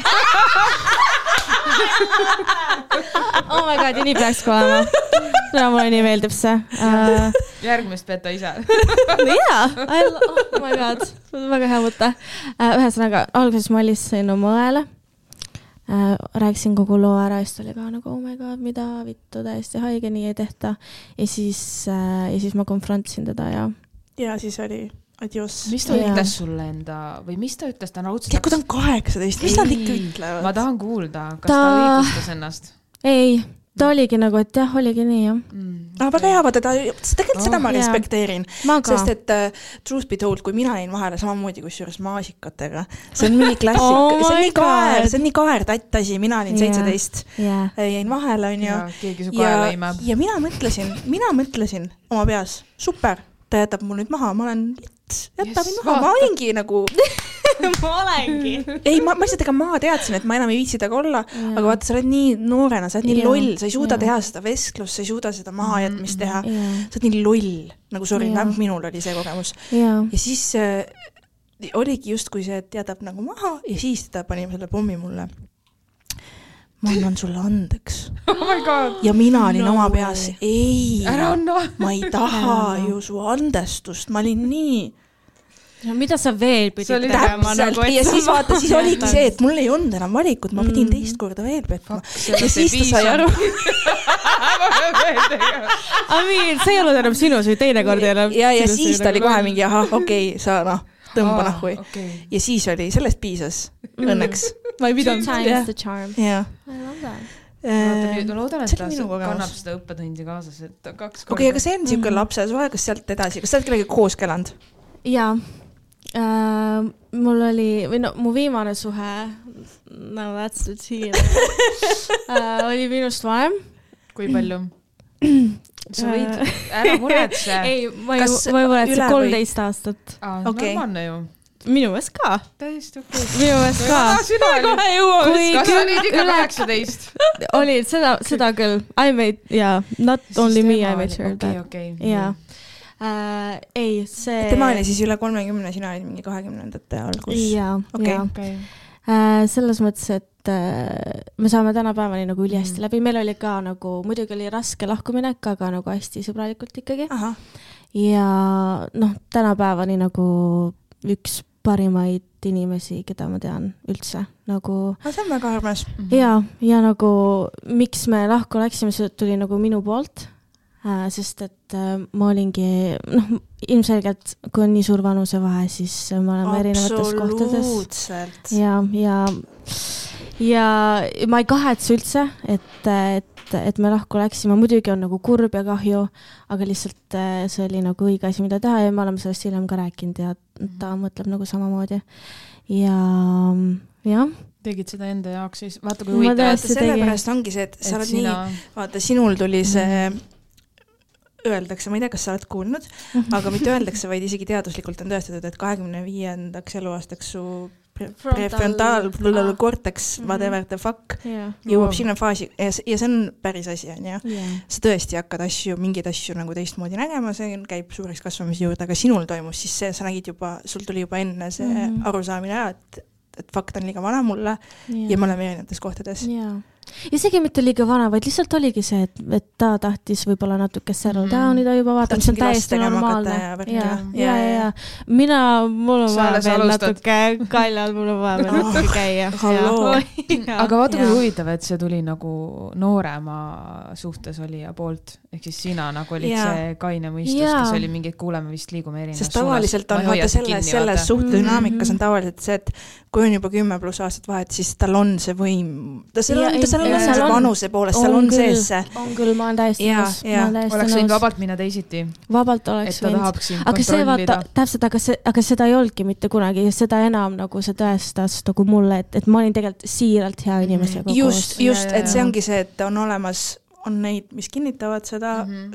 Oh my god, ja nii peaks ka olema. No, mulle nii meeldib see. Järgmist peta ise. Oh my god, väga hea mõte. Ühesõnaga, alguses ma listasin oma õele. Rääkisin kogu loo ära, siis oli ka nagu, oh my god, mida vittu, täiesti haige, nii ei tehta. Ja siis ma konfrontisin teda ja siis oli adios. Mis ta ütles sulle enda, või mis ta ütles ta raudselt? Kui ta on 18, mis nad ikka ütlevad? Ma tahan kuulda, kas ta õigustas ennast? Ei, ta oligi nagu, et jah, oligi nii, jah. Väga hea, vaata, tegelikult seda ma respekteerin. Sest et truth be told, kui mina jäin vahele samamoodi kusjuures maasikatega, see on nii klassik, see on nii kaer tattasi, mina olin 17, jäin vahele, on ju. Keegi su kaela imeb. Ja mina mõtlesin oma peas, super, ta jätab mul nüüd maha, ma olen jätab mind maha, ma olingi nagu... Ma olengi. Ei, ma lihtsalt ega ma teadsin, et ma enam ei viitsi taga olla, aga vaata, sa oled nii noorena, sa oled nii loll, sa ei suuda teha seda vestlust, sa ei suuda seda mahajätmist teha, sa oled nii loll, nagu sorry, minul oli see kogemus. Ja siis oligi just, kui see jätab nagu maha ja siis ta pani selle pommi mulle. Ma annan sulle andeks. Oh my god. Ja mina olin oma peas, ei, ära anna. Ma ei taha ju su andestust, ma olin nii... No, mida sa veel pidid tegema? Nagu, ja siis vaata, siis oligi see, et mul ei olnud enam valikut, ma pidin teist korda veel petma. Ja siis ta sai aru. See ei olnud enam sinu, see teine kord ei enam. Ja siis ta oli kohe mingi, okei, sa tõmba nahvui. Ja siis oli, sellest piisas. Õnneks. Ma ei pidanud. Sometimes the charm. I love that. Ma loodan, et ta kannab seda õppetundi kaasas, et 2 korda. Okei, aga see on siuke lapse suhe, kas sealt edasi, kas sa oled kellegi koos kelanud? Jaa. Mul oli, või no, mu viimane suhe, no that's the tea, oli minust vanem. Kui palju? Sa võid ära muretse. Ei, ma ei muretse 13 aastat. Normaalne ju. Minu meelest ka. Täiesti okei. Minu meelest ka. Sina kohe jõuame. Kas sa olid ikka 18? Oli, seda küll. I made, not only me, I made sure that. Okei. Jaa. Ei, see... Tema oli siis üle 30, sina olid mingi 20-ndate algus. Jaa. Selles mõttes, et me saame tänapäevani nagu ülihästi läbi, meil oli ka nagu, muidugi oli raske lahkuminek, aga nagu hästi sõbralikult ikkagi. Ja tänapäevani nagu üks parimaid inimesi, keda ma tean üldse. Nagu... see on väga armas. Ja nagu miks me lahku läksime, see tuli nagu minu poolt, sest et ma olingi, ilmselgelt kui on nii suur vanusevahe, siis me oleme erinevates kohtades. Ja ma ei kahetse üldse, et me lahku läksime. Muidugi on nagu kurb ja kahju, aga lihtsalt see oli nagu õige asi, mida teha ja me oleme sellest hiljem ka rääkinud ja ta mõtleb nagu samamoodi. Ja tegid seda enda jaoks siis, vaata kui huvitav. Sellepärast ongi see, et sa oled nii, vaata sinul tuli see öeldakse, ma ei tea, kas sa oled kuulnud, aga mitte öeldakse, vaid isegi teaduslikult on tõestatud, et 25. eluaastaks su prefrontaal cortex, whatever the fuck, jõuab sinna faasi ja see on päris asi, on ju. Sa tõesti hakkad mingeid asju nagu teistmoodi nägema, see käib suureks kasvamise juurde, aga sinul toimus siis see, sa nägid juba, sul tuli juba enne see arusaamine ära, et fakt on liiga vana mulle ja me oleme erinevates kohtades. Isegi mitte liiga vana, vaid lihtsalt oligi see, et ta tahtis võib-olla natuke settle down'ida juba, vaatama, see on täiesti normaalne. Ja. Mul on vaja veel natuke kaljal, mul on vaja veel natuke käia. Aga vaata kui huvitav, et see tuli nagu noorema suhtes olija poolt, ehk siis sina nagu olid see kaine mõistus, kes oli mingi, kuuleme vist liigume erinevas suunas. Sest tavaliselt on vaata selles suhtedünaamikas on tavaliselt see, et kui on juba 10+ aastat vahet, siis tal on see võim. Seal on vanuse poolest, seal on sees see. On küll, ma olen täiesti nõus. Oleks võinud vabalt minna teisiti. Vabalt oleks võinud. Aga see vaata, täpselt, aga seda ei olnudki mitte kunagi ja seda enam nagu see tõestas nagu mulle, et ma olin tegelikult siiralt hea inimesega koos. Just, et see ongi see, et on olemas, on neid, mis kinnitavad seda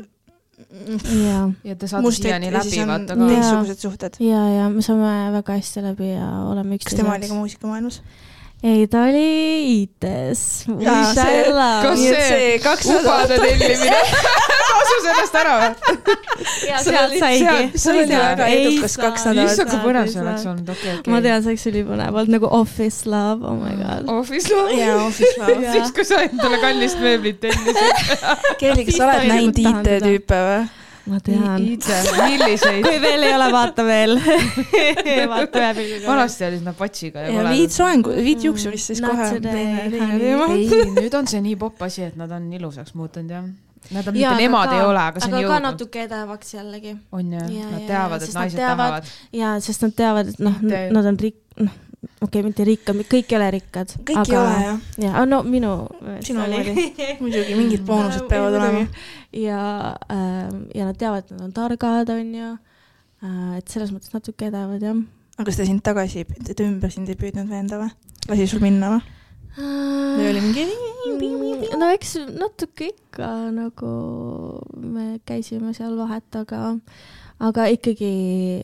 ja te saate siiani läbi, vaata ka. Teistsugused suhted. Ja me saame väga hästi läbi ja oleme üksteiseks. Kas tema oli ka muusikamaailmas? Ei, ta oli IT-s. Kas see 200 ubade tellimine kasus ennast ära või? Ja sealt saigi. See oli väga edukas 200. Issand, kui põnev see oleks olnud. Ma tean, see oli põnev olnud nagu Office Love, oh my god. Office Love? Jaa, Office Love. Siis, kui sa endale kallist mööblit tellisid. Kelly, kas sa oled näinud IT-tüüpe või? Ma tean. Milliseid. Kui veel ei ole, vaata veel. Vaata ühe pilgu. Vanasti olid nad patsiga. Ja viid juuksurist siis kohe. Ei, nüüd on see nii popp asi, et nad on ilusaks muutunud, jah. Nad on mitte nemad ei ole, aga see on jõudnud. Aga ka natuke edevaks jällegi. On ju, nad teavad, et naised tahavad. Ja, sest nad teavad, et nad on okei, mitte rikkad, kõik ei ole rikkad. Kõik ei ole, jah. Ja, no minu. Sinu oli. Muidugi, mingid boonused peavad olema. Ja nad teavad, et nad on targad, on ju. Et selles mõttes natuke edevad, jah. Aga kas te sind tagasi, et ümber sind ei püüdnud veenda või? Lasi sul minna või? Või oli mingi... No eks natuke ikka nagu me käisime seal vahet, aga ikkagi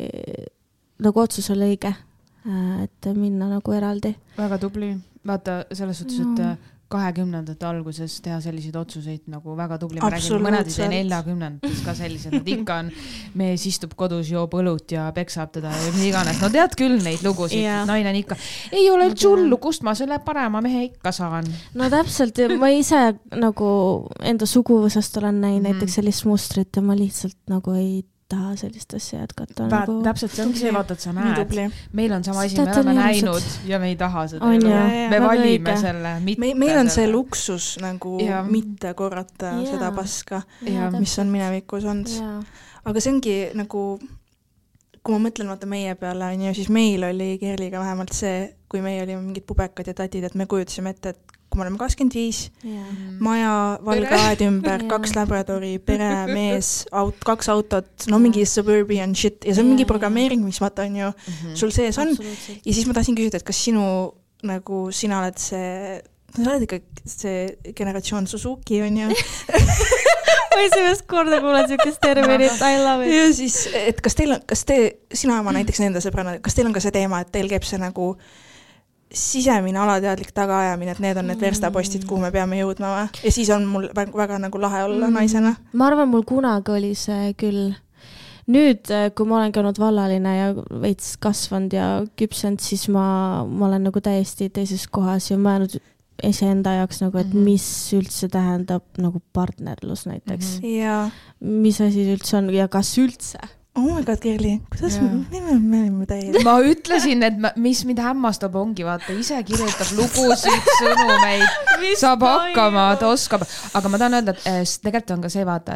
nagu otsus oli õige, et minna nagu eraldi. Väga tubli. Vaata selles suhtes, et 20. alguses teha selliseid otsuseid nagu väga tubli. Me räägime mõned 40. ka sellised, nad ikka on, mees istub kodus, joob õlut ja peksab teda ja mis iganes. No tead küll neid lugusid, naine on ikka, ei ole hullu, kust ma selle parema mehe ikka saan. No täpselt, ma ise nagu enda suguvõsast olen näinud näiteks sellist mustrit ja ma lihtsalt nagu ei taha sellist asja jätkata. Täpselt, see ongi see, vaata, et sa näed. Meil on sama asi, me oleme näinud ja me ei taha seda. Me valime selle mitte. Meil on see luksus nagu mitte korrata seda paska, mis on minevikus olnud. Aga see ongi nagu, kui ma mõtlen vaata meie peale, siis meil oli Kerliga vähemalt see, kui meie olime mingid pubekad ja tatid, et me kujutasime ette, et kui me oleme 25, maja, valge aed ümber, 2 labradori, pere, mees, 2 autot, no mingi suburban shit ja see on mingi programmeering, mis vaata on ju sul sees on. Ja siis ma tahtsin küsida, et kas sinu, nagu sina oled see, sa oled ikka see generatsioon Suzuki on ju. Ma esimest korda kuulen siukest terminit, I love it. Ja siis, et kas sina oma näiteks nende sõbrana, kas teil on ka see teema, et teil käib see nagu sisemine alateadlik tagaajamine, et need on need verstapostid, kuhu me peame jõudma või? Ja siis on mul väga nagu lahe olla naisena. Ma arvan, mul kunagi oli see küll. Nüüd, kui ma olen käinud vallaline ja veits kasvanud ja küpsend, siis ma olen nagu täiesti teises kohas ja ma jäänud iseenda jaoks nagu, et mis üldse tähendab nagu partnerlus näiteks. Mis asi üldse on ja kas üldse? Oh my god, Kerli, kuidas me oleme täiesti? Ma ütlesin, et mis mind hämmastab ongi, vaata, ise kirjutab lugusid, sõnumeid, saab hakkama, ta oskab. Aga ma tahan öelda, et tegelikult on ka see, vaata,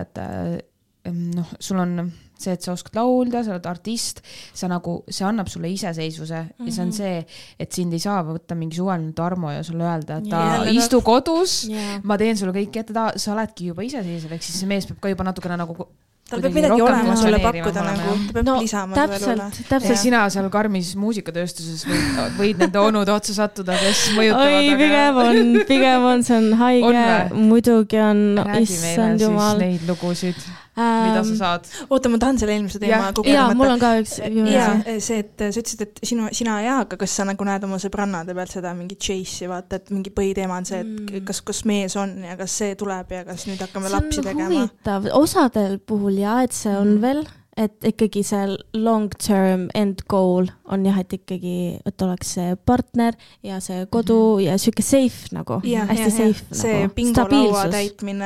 et sul on see, et sa oskad laulda, sa oled artist, see annab sulle iseseisvuse ja see on see, et sind ei saa võtta mingi suvaline Tarmo ja sulle öelda, et istu kodus, ma teen sulle kõik ette, sa oledki juba iseseisev, ehk siis see mees peab ka juba natukene nagu tal peab midagi olema sulle pakkuda nagu, ta peab lisama täpselt. Sina seal karmis muusikatööstuses võid nende onud otsa sattuda, kes mõjutavad. Oi, pigem on, see on haige, muidugi on, issand jumal. Räägi meile siis neid lugusid, mida sa saad. Oota, ma tahan selle eelmise teema Jaa, mul on ka üks. See, et sa ütlesid, et sina ja, aga kas sa nagu näed oma sõbrannade pealt seda mingi chase'i, vaata, et mingi põhiteema on see, et kas mees on ja kas see tuleb ja kas nüüd hakkame lapsi tegema? See on huvitav. Osadel puhul et see on veel, et ikkagi see long term end goal on jah, et ikkagi, et oleks see partner ja see kodu ja siuke safe nagu, hästi safe nagu. See bingolaua täitmine.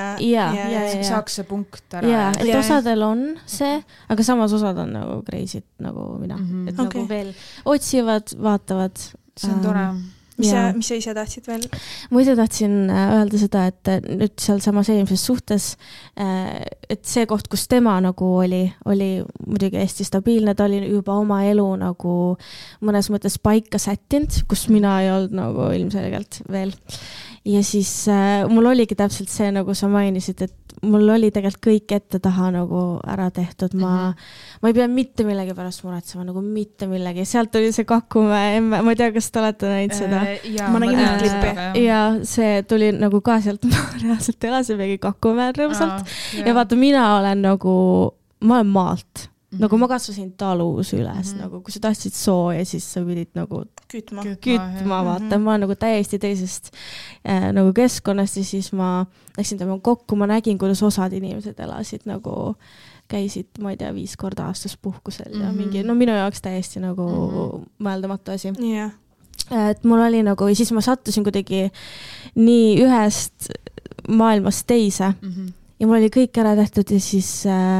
Saaks see punkt ära. Et osadel on see, aga samas osad on nagu crazy'd nagu mina. Et nagu veel otsivad, vaatavad. See on tore. Mis sa ise tahtsid veel? Ma ise tahtsin öelda seda, et nüüd seal samas eelmises suhtes, et see koht, kus tema nagu oli muidugi hästi stabiilne, ta oli juba oma elu nagu mõnes mõttes paika sättinud, kus mina ei olnud nagu ilmselgelt veel. Ja siis mul oligi täpselt see, nagu sa mainisid, et mul oli tegelikult kõik ette taha nagu ära tehtud. Ma ei pea mitte millegi pärast muretsema, nagu mitte millegi. Sealt oli see Kakumäe, ma ei tea, kas te olete näinud seda. Ma nägin neid klippe. Ja see tuli nagu ka sealt, ma reaalselt elasin mingi Kakumäe rõõmsalt. Ja vaata, mina olen maalt. Nagu ma kasvasin talus üles, nagu kui sa tahtsid sooja, siis sa pidid nagu kütma vaata. Ma olen nagu täiesti teisest nagu keskkonnast ja siis ma läksin tema kokku, ma nägin, kuidas osad inimesed elasid nagu käisid, ma ei tea, 5 korda aastas puhkusel ja mingi, minu jaoks täiesti nagu mõeldamatu asi. Et mul oli nagu, ja siis ma sattusin kuidagi nii ühest maailmast teise ja mul oli kõik ära tehtud ja siis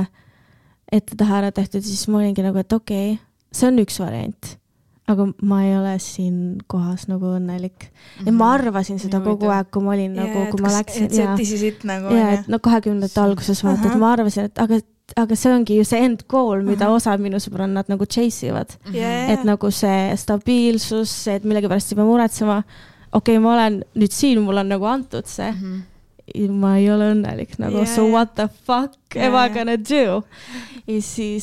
ette taha ära tehtud, siis ma olingi nagu, et okei, see on üks variant, aga ma ei ole siin kohas nagu õnnelik. Ja ma arvasin seda kogu aeg, kui ma olin nagu, kui ma läksin. Et settisid nagu. Ja, et 20. alguses vaata, et ma arvasin, et aga see ongi ju see end goal, mida osad minu sõbrannad nagu chase'ivad. Et nagu see stabiilsus, see, et millegi pärast ei pea muretsema. Okei, ma olen nüüd siin, mul on nagu antud see. Ma ei ole õnnelik nagu, so what the fuck am I gonna do? Ja siis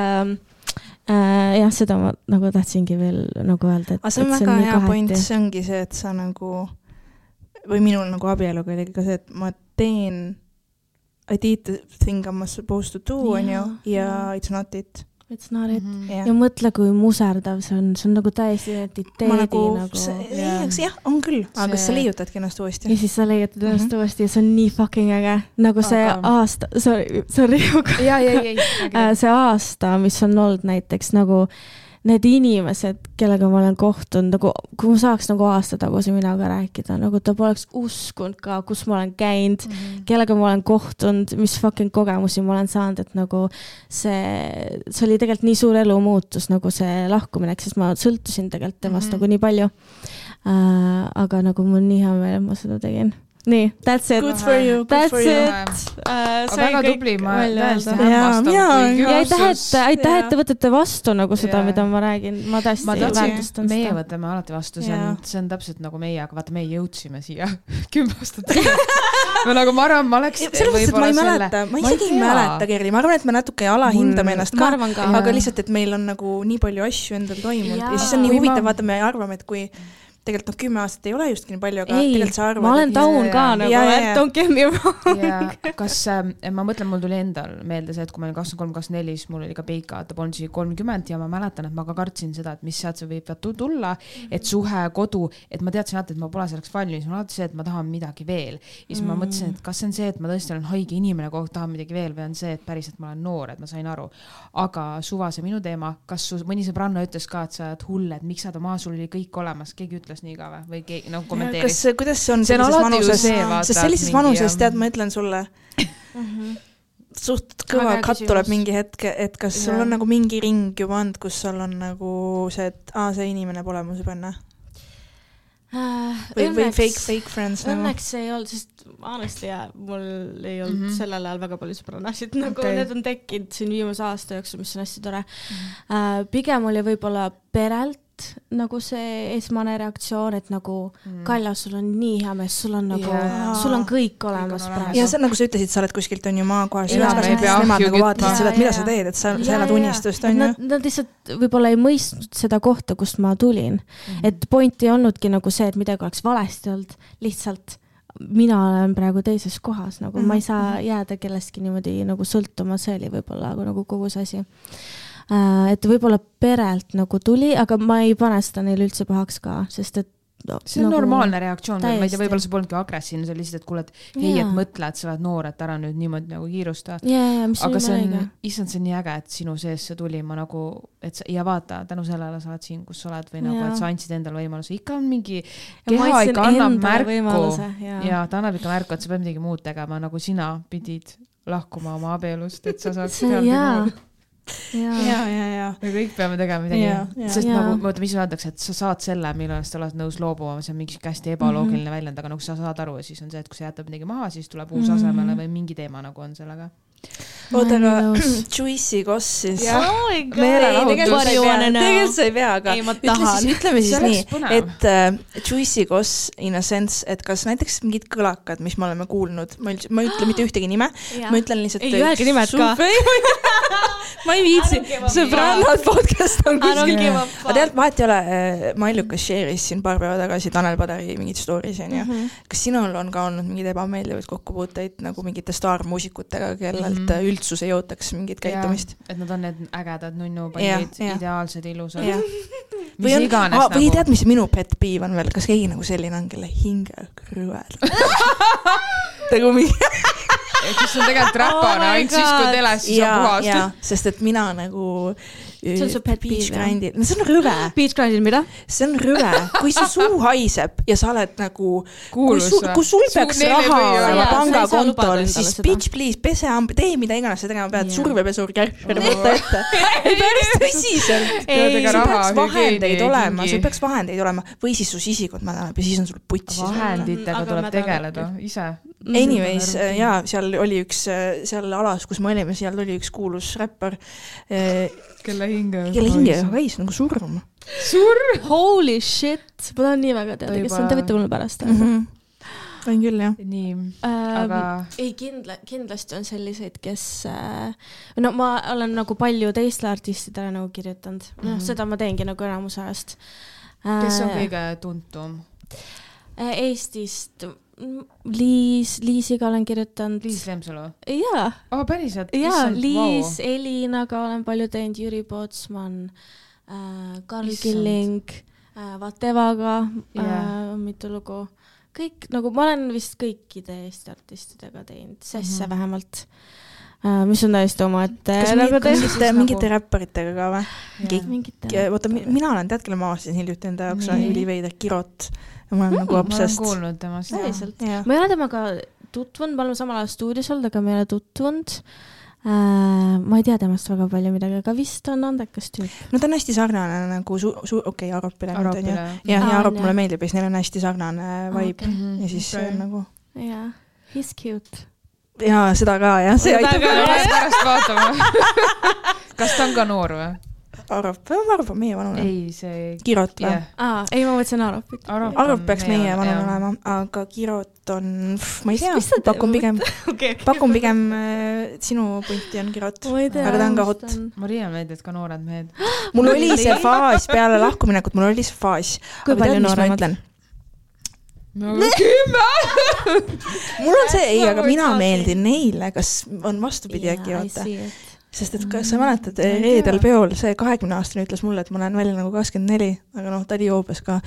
jah, seda ma nagu tahtsingi veel nagu öelda, et see on väga hea point, see ongi see, et sa nagu või minul nagu abieluga oli ka see, et ma teen I did the thing I'm supposed to do on ju ja it's not it. It's not it. Ja mõtle, kui muserdav see on nagu täiesti identiteedi nagu. Jah, on küll, aga sa leiutadki ennast uuesti. Ja siis sa leiutad ennast uuesti ja see on nii fucking äge. Nagu see aasta, sorry, see aasta, mis on olnud näiteks nagu need inimesed, kellega ma olen kohtunud, nagu, kui ma saaks nagu aasta taguse minaga rääkida, nagu ta poleks uskunud ka, kus ma olen käinud, kellega ma olen kohtunud, mis fucking kogemusi ma olen saanud, et nagu see oli tegelikult nii suur elu muutus, nagu see lahkumine, sest ma sõltusin tegelikult temast nagu nii palju. Aga nagu mul nii hea meel, et ma seda tegin. Nii, that's it. Good for you. That's it. Väga tubli, ma täiesti hämmastan. Aitäh, et te võtate vastu nagu seda, mida ma räägin. Ma täiesti väärtustan seda. Meie võtame alati vastu, see on täpselt nagu meie, aga vaata, meie jõudsime siia 10 aastat. Nagu ma arvan, ma oleks võib-olla selle. Ma isegi ei mäleta, Kerli. Ma arvan, et me natuke alahindame ennast ka, aga lihtsalt, et meil on nagu nii palju asju endal toimunud ja siis on nii huvitav, vaata, me arvame, et kui tegelikult 10 aastat ei ole just nii palju, aga tegelikult sa arvad. Ma olen taun ka nagu, et don't get me wrong. Kas, ma mõtlen, mul tuli endal meelde see, et kui ma olin 23-24, siis mul oli ka peika, ta polnud 30 ja ma mäletan, et ma ka kartsin seda, et mis sealt see võib tulla, et suhe, kodu, et ma teadsin alati, et ma pole selleks valmis, ma alati see, et ma tahan midagi veel. Ja siis ma mõtlesin, et kas see on see, et ma tõesti olen haige inimene, kogu tahan midagi veel või on see, et päriselt ma olen noor, et ma sain aru. Aga suva see minu teema, kas mõni sõbranna ütles ka, et sa oled hull, et miks sa sul oli kõik olemas, keegi ütles ütles nii ka või kommenteeris. Kuidas see on sellises vanuses? Sest sellises vanuses, tead, ma ütlen sulle, suht kõva katt tuleb mingi hetk, et kas sul on nagu mingi ring juba olnud, kus sul on nagu see, et see inimene pole mu sõbranna? Või fake friends? Õnneks ei olnud, sest honestly mul ei olnud sellel ajal väga palju sõbrannasid, nagu need on tekkinud siin viimase aasta jooksul, mis on hästi tore. Pigem oli võib-olla perelt nagu see esmane reaktsioon, et nagu Kalja, sul on nii hea mees, sul on nagu, sul on kõik olemas praegu. Ja see, nagu sa ütlesid, sa oled kuskilt on ju maakohas, nemad nagu vaatasid seda, et mida sa teed, et sa elad unistust, on ju. Nad lihtsalt võib-olla ei mõistnud seda kohta, kust ma tulin. Et point ei olnudki nagu see, et midagi oleks valesti olnud, lihtsalt mina olen praegu teises kohas, nagu ma ei saa jääda kellestki niimoodi nagu sõltuma, see oli võib-olla nagu kogu see asi. Et võib-olla perelt nagu tuli, aga ma ei pane seda neil üldse pahaks ka, sest et see on nagu normaalne reaktsioon, ma ei tea, võib-olla see polnudki agressiivne, see oli lihtsalt, et kuule, et hei, et mõtle, et sa oled noor, et ära nüüd niimoodi nagu kiirusta. Aga see on, issand, see on nii äge, et sinu sees see tuli, ma nagu, ja vaata, tänu sellele sa oled siin, kus sa oled või nagu, et sa andsid endale võimaluse. Ikka on mingi keha ikka annab märku ja ta annab ikka märku, et sa pead midagi muud tegema, nagu sina pidid lahkuma oma abielust, et sa saaks teada Ja kõik peame tegema midagi. Sest nagu, mis öeldakse, et sa saad selle, millest sa oled nõus loobuma, see on mingi hästi ebaloogiline väljend, aga nagu sa saad aru, siis on see, et kui sa jätab midagi maha, siis tuleb uus asemele või mingi teema nagu on sellega. Oota, aga Juicy Goss siis. Tegelikult sa ei pea, aga ütleme siis nii, et Juicy Goss in a sense, et kas näiteks mingid kõlakad, mis me oleme kuulnud, ma ei ütle mitte ühtegi nime, ma ütlen lihtsalt... Ei öelge nimed ka. Ma ei viitsi, sõbrannad podcast on kuskil. Aga tegelikult vahet ei ole, Mailukas share'is siin paar päeva tagasi Tanel Padari mingid stories. Kas sinul on ka olnud mingid ebameeldivaid kokkupuuteid nagu mingite staarmuusikutega, kellelt üldsus ei ootaks mingit käitumist? Et nad on need ägedad nunnupallid, ideaalsed, ilusad. Või tead, mis minu pet piiv on veel? Kas keegi nagu selline on, kelle hingel krüvel? Nagu mingi... Kes on tegelikult räpana, ainult siis, kui teles, siis on puhast. Sest et mina nagu... See on su pet piiv, jah? See on rüve. Beach grindil, mida? See on rüve. Kui su suu haiseb ja sa oled nagu... Kui sul peaks raha pangakontol, siis bitch please, pese amb, tee mida iganes sa tegema pead, survepesur kärpere võtta ette. Ei päris tõsiselt. Sul peaks vahendeid olema. Või siis su sisikond mädaneb ja siis on sul putsi. Vahenditega tuleb tegeleda ise. Anyways, seal oli üks, seal alas, kus me olime, seal oli üks kuulus räppar, kelle hinge hais nagu surm. Holy shit, ma tahan nii väga teada, kes on, te võite mulle pärast. Võin küll, jah. Nii, aga... Ei, kindlasti on selliseid, kes... No ma olen nagu palju teistele artistidele nagu kirjutanud. Seda ma teengi nagu enamus ajast. Kes on kõige tuntum? Eestist... Liisiga olen kirjutanud. Liis Lemsalu? Jaa. Päriselt? Jaa, Liis, Elinaga olen palju teinud, Jüri Pootsman, Karl Killing, Vatevaga, mitu lugu. Kõik, nagu ma olen vist kõikide Eesti artistidega teinud, Sesse vähemalt. Mis on täiesti oma, et... Kas mingite räpparitega ka või? Oota, mina olen tead, kelle ma aastasin hiljuti enda jaoks, on üliveider Kirot. Ma olen nagu obsessed. Ma olen kuulnud temast. Ma ei ole temaga tutvunud, ma olen samal ajal stuudios olnud, aga ma ei ole tutvunud. Ma ei tea temast väga palju midagi, aga vist on andekas tüüp. No ta on hästi sarnane nagu Aropile. Ja Arop mulle meeldib, ja siis neil on hästi sarnane vibe. Ja siis see on nagu... Jaa, he's cute. Jaa, seda ka, jah. See aitab pärast vaatama. Kas ta on ka noor või? Arop on meie vanune. Ei, see... Kirot või? Ei, ma mõtlesin Aropit. Arop peaks meie vanune olema, aga Kirot on... Ma ei tea, pakun pigem sinu punti on Kirot. Aga ta on ka hot. Maria meeldib ka noored mehed. Mul oli see faas peale lahkuminekut, mul oli see faas. Kui palju nooremad? No 10! Mul on see, aga mina meeldin neile, kas on vastupidi äkki vaata. Sest et kas sa mäletad, reedel peol see 20-aastane ütles mulle, et ma näen välja nagu 24, aga noh, ta oli joobes ka.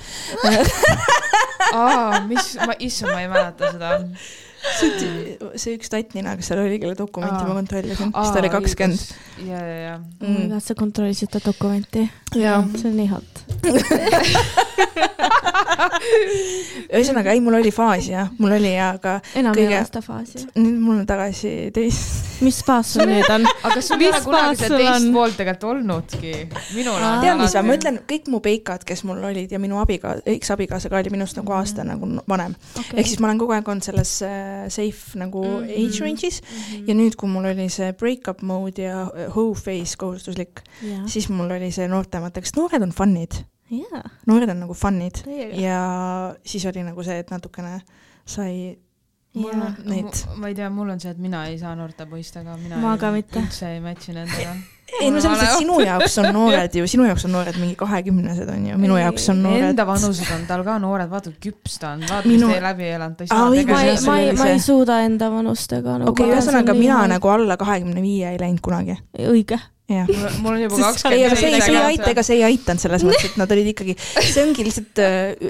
Ma ei mäleta seda. See üks tatnina, kes seal oli, kelle dokumenti ma kontrollisin, siis ta oli 20. Sa kontrollisid ta dokumenti. See on nii hot. Ühesõnaga, ei, mul oli faas ja mul oli, aga enam ei ole seda faasi. Nüüd mul on tagasi Mis faas sul nüüd on? Aga sul ei ole kunagi see teist poolt tegelikult olnudki. Minul on tead, mis ma ütlen, kõik mu peikad, kes mul olid ja minu eks-abikaasaga oli minust nagu aasta nagu vanem. Ehk siis ma olen kogu aeg olnud selles safe nagu age range'is ja nüüd, kui mul oli see break-up mode ja whole face kohustuslik, siis mul oli see noortemate, kas noored on funnid? Noored on nagu funnid ja siis oli nagu see, et natukene sai neid. Ma ei tea, mul on see, et mina ei saa noorte poistega, ma ka mitte. Üldse ei matchi nendega. Ei, no selles, et sinu jaoks on noored ju, sinu jaoks on noored mingi 20-sed on ju, minu jaoks on noored. Enda vanused on tal ka noored, vaata küps ta on, vaata mis tee läbi elanud, ta ei saa tegema. Ma ei suuda enda vanustega. Okei, ühesõnaga mina nagu alla 25 ei läinud kunagi. Õige. Mul on juba 20. Ega see ei aitanud selles mõttes, et nad olid ikkagi, see ongi lihtsalt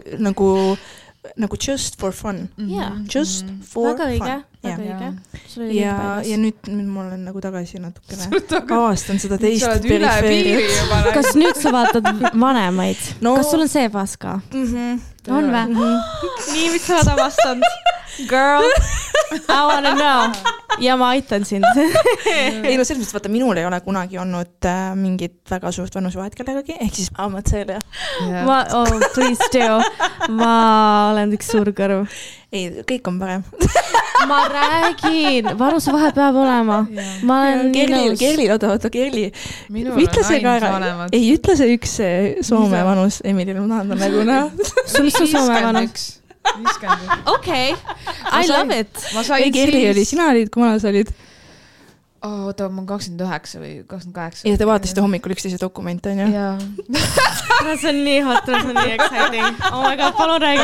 nagu just for fun. Just for fun. Väga õige. Ja nüüd mul on nagu tagasi natukene avastan seda teist perifeeri. Kas nüüd sa vaatad vanemaid? Kas sul on see faas ka? On vä? Nii, mis sa oled avastanud? Girl, I wanna know. Ja ma aitan sind. Ei, no selles mõttes, vaata, minul ei ole kunagi olnud mingit väga suurt vanusevahet kellegagi, ehk siis Amatseele. Please do. Ma olen üks suur kõrv. Ei, kõik on parem. Ma räägin, vanusevahe peab olema. Ma olen Kerli, oota, Kerli. Ütle see ka ära. Ei, ütle see üks Soome vanus. Emilile ma tahan nagu näha. Sul mis su Soome vanus? 50. Okay, I love it. Ei, Kerli oli, sina olid, kui manas olid? Oota, ma olen 29 või 28. Ja te vaatasite hommikul üksteise dokumente, on ju? Jaa. See on nii hot, see on nii exciting. Oh my god, palun räägi.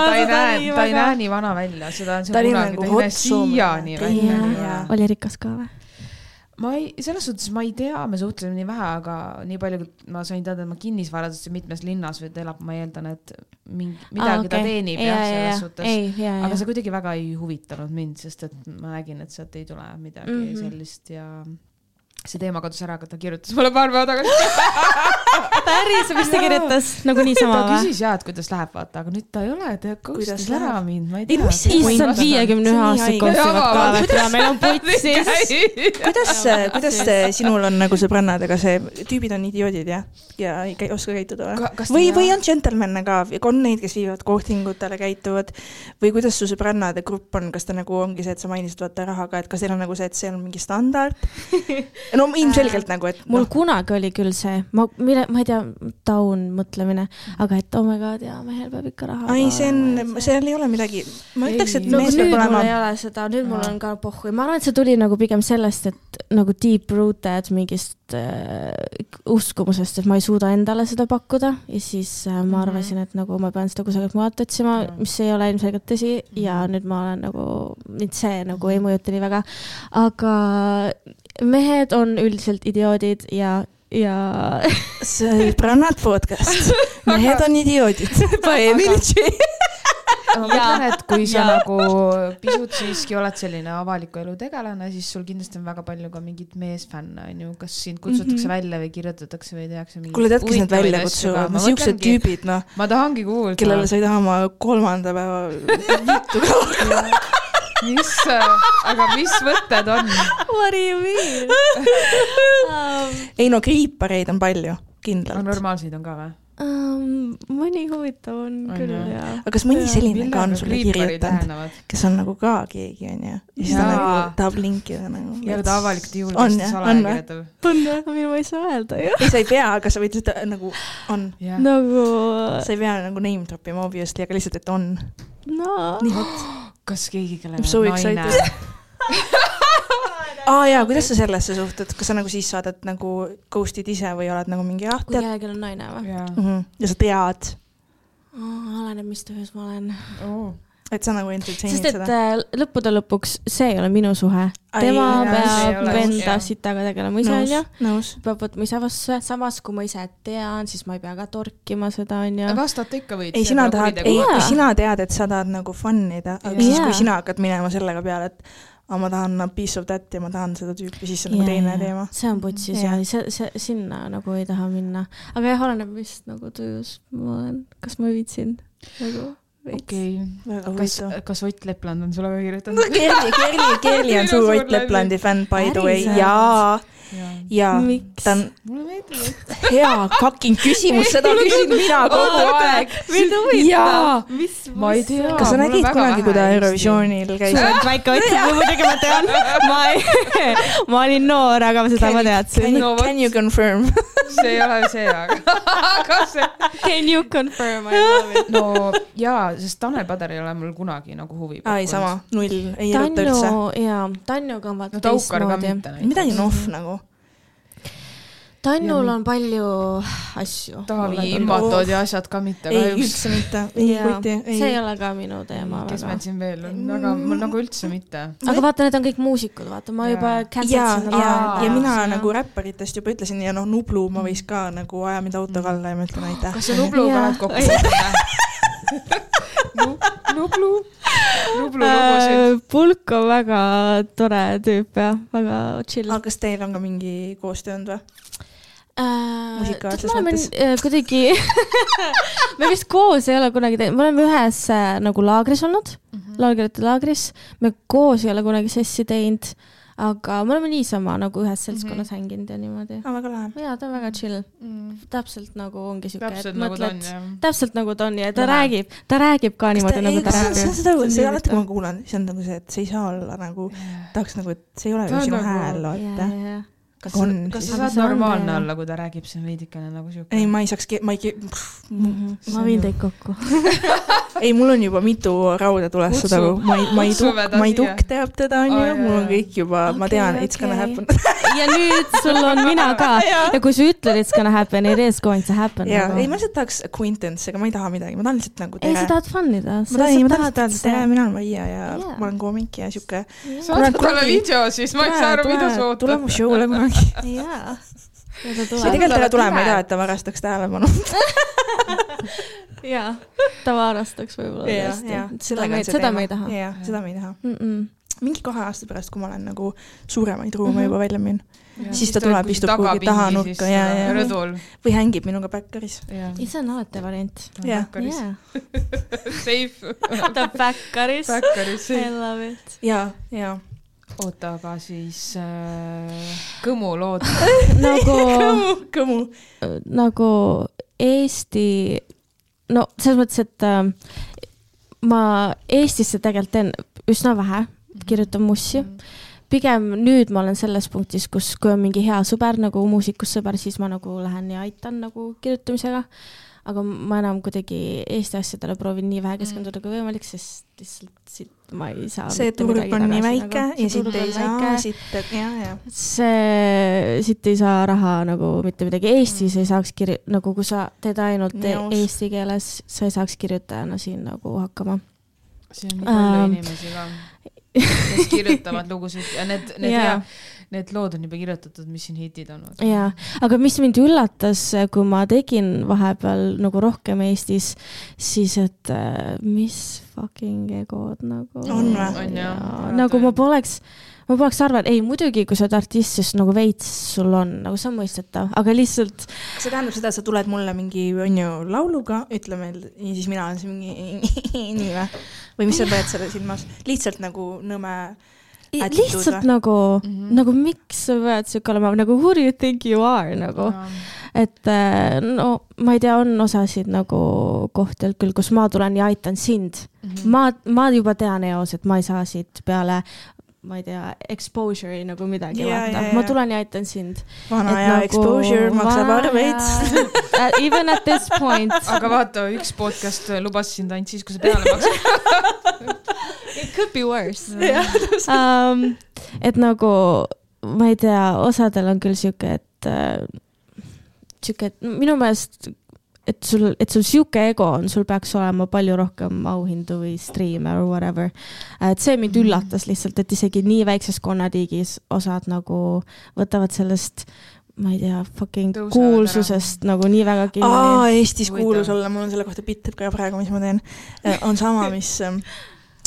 Ta ei näe nii vana välja, seda on see kunagi, ta ei näe siiani välja. Oli rikas ka või? Selles suhtes ma ei tea, me suhtlesime nii vähe, aga nii palju, kui ma sain teada, et ma kinnisvaradesse mitmes linnas või elab, ma eeldan, et midagi ta teenib selles suhtes. Aga see kuidagi väga ei huvitanud mind, sest et ma nägin, et sealt ei tule midagi sellist ja see teema kadus ära, aga ta kirjutas mulle paar päeva tagasi. Päris, mis ta kirjutas? Nagu niisama ta küsis jah, et kuidas läheb, vaata, aga nüüd ta ei ole, ta koostis ära mind, ma ei tea. Issand 51 aastat koostivad kaevet ja meil on putsis. Kuidas sinul on nagu sõbrannadega see, tüübid on idioodid ja ei oska käituda või on džentelmenne ka, on neid, kes viivad kohtingutele, käituvad või kuidas su sõbrannade grupp on, kas ta nagu ongi see, et sa mainisid vaata rahaga, et kas teil on nagu see, et see on mingi standard? No ilmselgelt nagu, et mul kunagi oli küll see, ma ei tea, taun mõtlemine, aga et oh my god, mehel peab ikka raha. Ai, seal ei ole midagi, ma ütleks, et mees peab olema. Nüüd mul ei ole seda, nüüd mul on ka pohhu. Ma arvan, et see tuli nagu pigem sellest, et nagu deep rooted mingist uskumusest, et ma ei suuda endale seda pakkuda ja siis ma arvasin, et nagu ma pean seda kusagilt maalt otsima, mis ei ole ilmselgelt tõsi ja nüüd ma olen nagu, nüüd see nagu ei mõjuta nii väga, aga mehed on üldiselt idioodid ja see Brannad podcast. Mehed on idioodid. Ma mõtlen, et kui sa nagu pisut siiski oled selline avaliku elu tegelane, siis sul kindlasti on väga palju ka mingid meesfänne, on ju, kas sind kutsutakse välja või kirjutatakse või tehakse mingid kuule, tead, kes need välja kutsuvad? Siuksed tüübid, noh. Ma tahangi kuulda. Kellele sa ei taha oma 3. päeva vittu ka. Aga mis võtted on? What do you mean? Ei no kriipareid on palju, kindlalt. Normaalseid on ka või? Mõni huvitav on küll, jah. Aga kas mõni selline ka on sulle kirjutanud, kes on nagu ka keegi, on ju? Ja siis ta nagu tahab linkida nagu. Ja ta avalikult julgesti salakirjatab. Minu ei saa öelda, ju. Ei, sa ei pea, aga sa võid seda nagu on. Nagu... Sa ei pea nagu name dropima obviously, aga lihtsalt, et on. No. Nii hot. Kas keegi, kellel on naine? Jaa, kuidas sa sellesse suhtud? Kas sa nagu siis saadad nagu ghostid ise või oled nagu mingi kui kellel on naine või? Ja sa tead? Aleneb, mis töös ma olen. Et sa nagu entertainid seda? Sest et lõppude lõpuks see ei ole minu suhe. Tema peab venda sitaga tegelema ise, on ju. Peab võtma ise vastu. Samas, kui ma ise tean, siis ma ei pea ka torkima seda, on ju. Vastata ikka võid. Ei, kui sina tead, et sa tahad nagu funnida, aga siis kui sina hakkad minema sellega peale, et aga ma tahan piece of that ja ma tahan seda tüüpi, siis see on nagu teine teema. See on putsis ja sinna nagu ei taha minna. Aga jah, oleneb vist nagu tujus ma olen, kas ma viitsin nagu okei. Kas Ott Lepland on sulle ka kirjutanud? Kerli on suur Ott Leplandi fänn, by the way. Ja ta on mulle meeldib. Hea fucking küsimus, seda küsin mina kogu aeg. Ma ei tea. Kas sa nägid kunagi, kui ta Eurovisioonil käis? Sa oled väike Ott, muidugi ma tean. Ma olin noor, aga seda ma teadsin. Can you confirm? See ei ole see, aga see. Can you confirm? I love it. No jaa, sest Tanel Padar ei ole mul kunagi nagu huvi pakkunud. Ei sama, null, ei eruta üldse. Jaa, Tanjuga on vaata teistmoodi. Midagi on off nagu. Tannul on palju asju. Taavi immatod ja asjad ka mitte. Ei, üldse mitte. See ei ole ka minu teema. Kes meil siin veel on? Aga mul nagu üldse mitte. Aga vaata, need on kõik muusikud, vaata. Ma juba cancelsin. Ja mina nagu räpparitest juba ütlesin ja Nublu ma võis ka nagu ajamida auto kalla ja ma ütlen aitäh. Kas see Nublu ka oled kokku võtnud? Nublu lugusid. Pulk on väga tore tüüp ja väga chill. Aga kas teil on ka mingi koostöönd või? Musikaalses mõttes? Kuidagi me vist koos ei ole kunagi teinud. Me oleme ühes nagu laagris olnud, laagirite laagris. Me koos ei ole kunagi sessi teinud, aga me oleme niisama nagu ühes seltskonnas hänginud ja niimoodi. Väga lahe. Jaa, ta on väga chill. Täpselt nagu ongi siuke, et mõtled. Täpselt nagu ta on ja ta räägib ka niimoodi nagu ta räägib. See alati, kui ma kuulan, see on nagu see, et see ei saa olla nagu, tahaks nagu, et see ei ole ju sinu hääl, loota. Kas sa saad normaalne olla, kui ta räägib, see on veidikene nagu siuke? Ei, ma ei saaks, ma viin teid kokku. Ei, mul on juba mitu rauda tules seda, ma ei tukk teab teda, on ju, mul on kõik juba, ma tean, it's gonna happen. Ja nüüd sul on mina ka. Ja kui sa ütled, it's gonna happen, it is going to happen. Ei, ma lihtsalt tahaks acquaintance, ega ma ei taha midagi, ma tahan lihtsalt nagu tere. Ei, sa tahad fannida. Ma tahan öelda tere, mina olen Maia ja ma olen koomik ja siuke. Saad talle video, siis ma ei saa aru, mida sa ootad. Tule mu show'le kunagi. Jaa. Ja tegelikult talle tulema ei taha, et ta varastaks tähelepanu. Jaa, ta varastaks võib-olla. Seda me ei taha. Jaa, seda me ei taha. Mingi 2 aasta pärast, kui ma olen nagu suuremaid ruume juba välja müünud. Siis ta tuleb, istub kuhugi taha nurka või hängib minuga backeris. See on alati variant. Safe. Ta backeris. I love it. Jaa. Oota, aga siis Kõmu lood. Kõmu. Nagu Eesti, no selles mõttes, et ma Eestisse tegelikult teen üsna vähe, kirjutan mussi. Pigem nüüd ma olen selles punktis, kus kui on mingi hea sõber, nagu muusikus sõber, siis ma nagu lähen ja aitan nagu kirjutamisega. Aga ma enam kuidagi Eesti asjadele proovin nii vähe keskenduda kui võimalik, sest lihtsalt siit ma ei saa. See turg on nii väike ja siit ei saa. Siit ei saa raha nagu mitte midagi. Eestis ei saaks nagu kui sa teed ainult eesti keeles, sa ei saaks kirjutajana siin nagu hakkama. See on nii palju inimesi ka, kes kirjutavad lugusid ja need lood on juba kirjutatud, mis siin hitid on. Jaa, aga mis mind üllatas, kui ma tegin vahepeal nagu rohkem Eestis, siis et mis fucking egod nagu. On või? Nagu ma poleks arvanud, ei muidugi, kui sa oled artist, siis nagu veits sul on, nagu sa mõistetav, aga lihtsalt. See tähendab seda, et sa tuled mulle mingi lauluga, ütle meil, ja siis mina olen see mingi nii või mis sa pead selle silmas? Lihtsalt nagu nõme lihtsalt nagu miks sa pead siuke olema, nagu who do you think you are nagu, et no ma ei tea, on osasid nagu kohtel küll, kus ma tulen ja aitan sind. Ma juba tean eos, et ma ei saa siit peale ma ei tea, exposure'i nagu midagi vaata. Ma tulen ja aitan sind. Vana ja nagu, exposure maksab arveid. Even at this point. Aga vaata, üks podcast lubas sind ainult siis, kui sa peale maksad. It could be worse. Et nagu, ma ei tea, osadel on küll siuke, et minu meelest et sul siuke ego on, sul peaks olema palju rohkem auhindu või streame or whatever. Et see mind üllatas lihtsalt, et isegi nii väikses konnatiigis osad nagu võtavad sellest, ma ei tea, fucking kuulsusest nagu nii väga kinni. Eestis kuulus olla, mul on selle kohta bitt ka praegu, mis ma teen. On sama, mis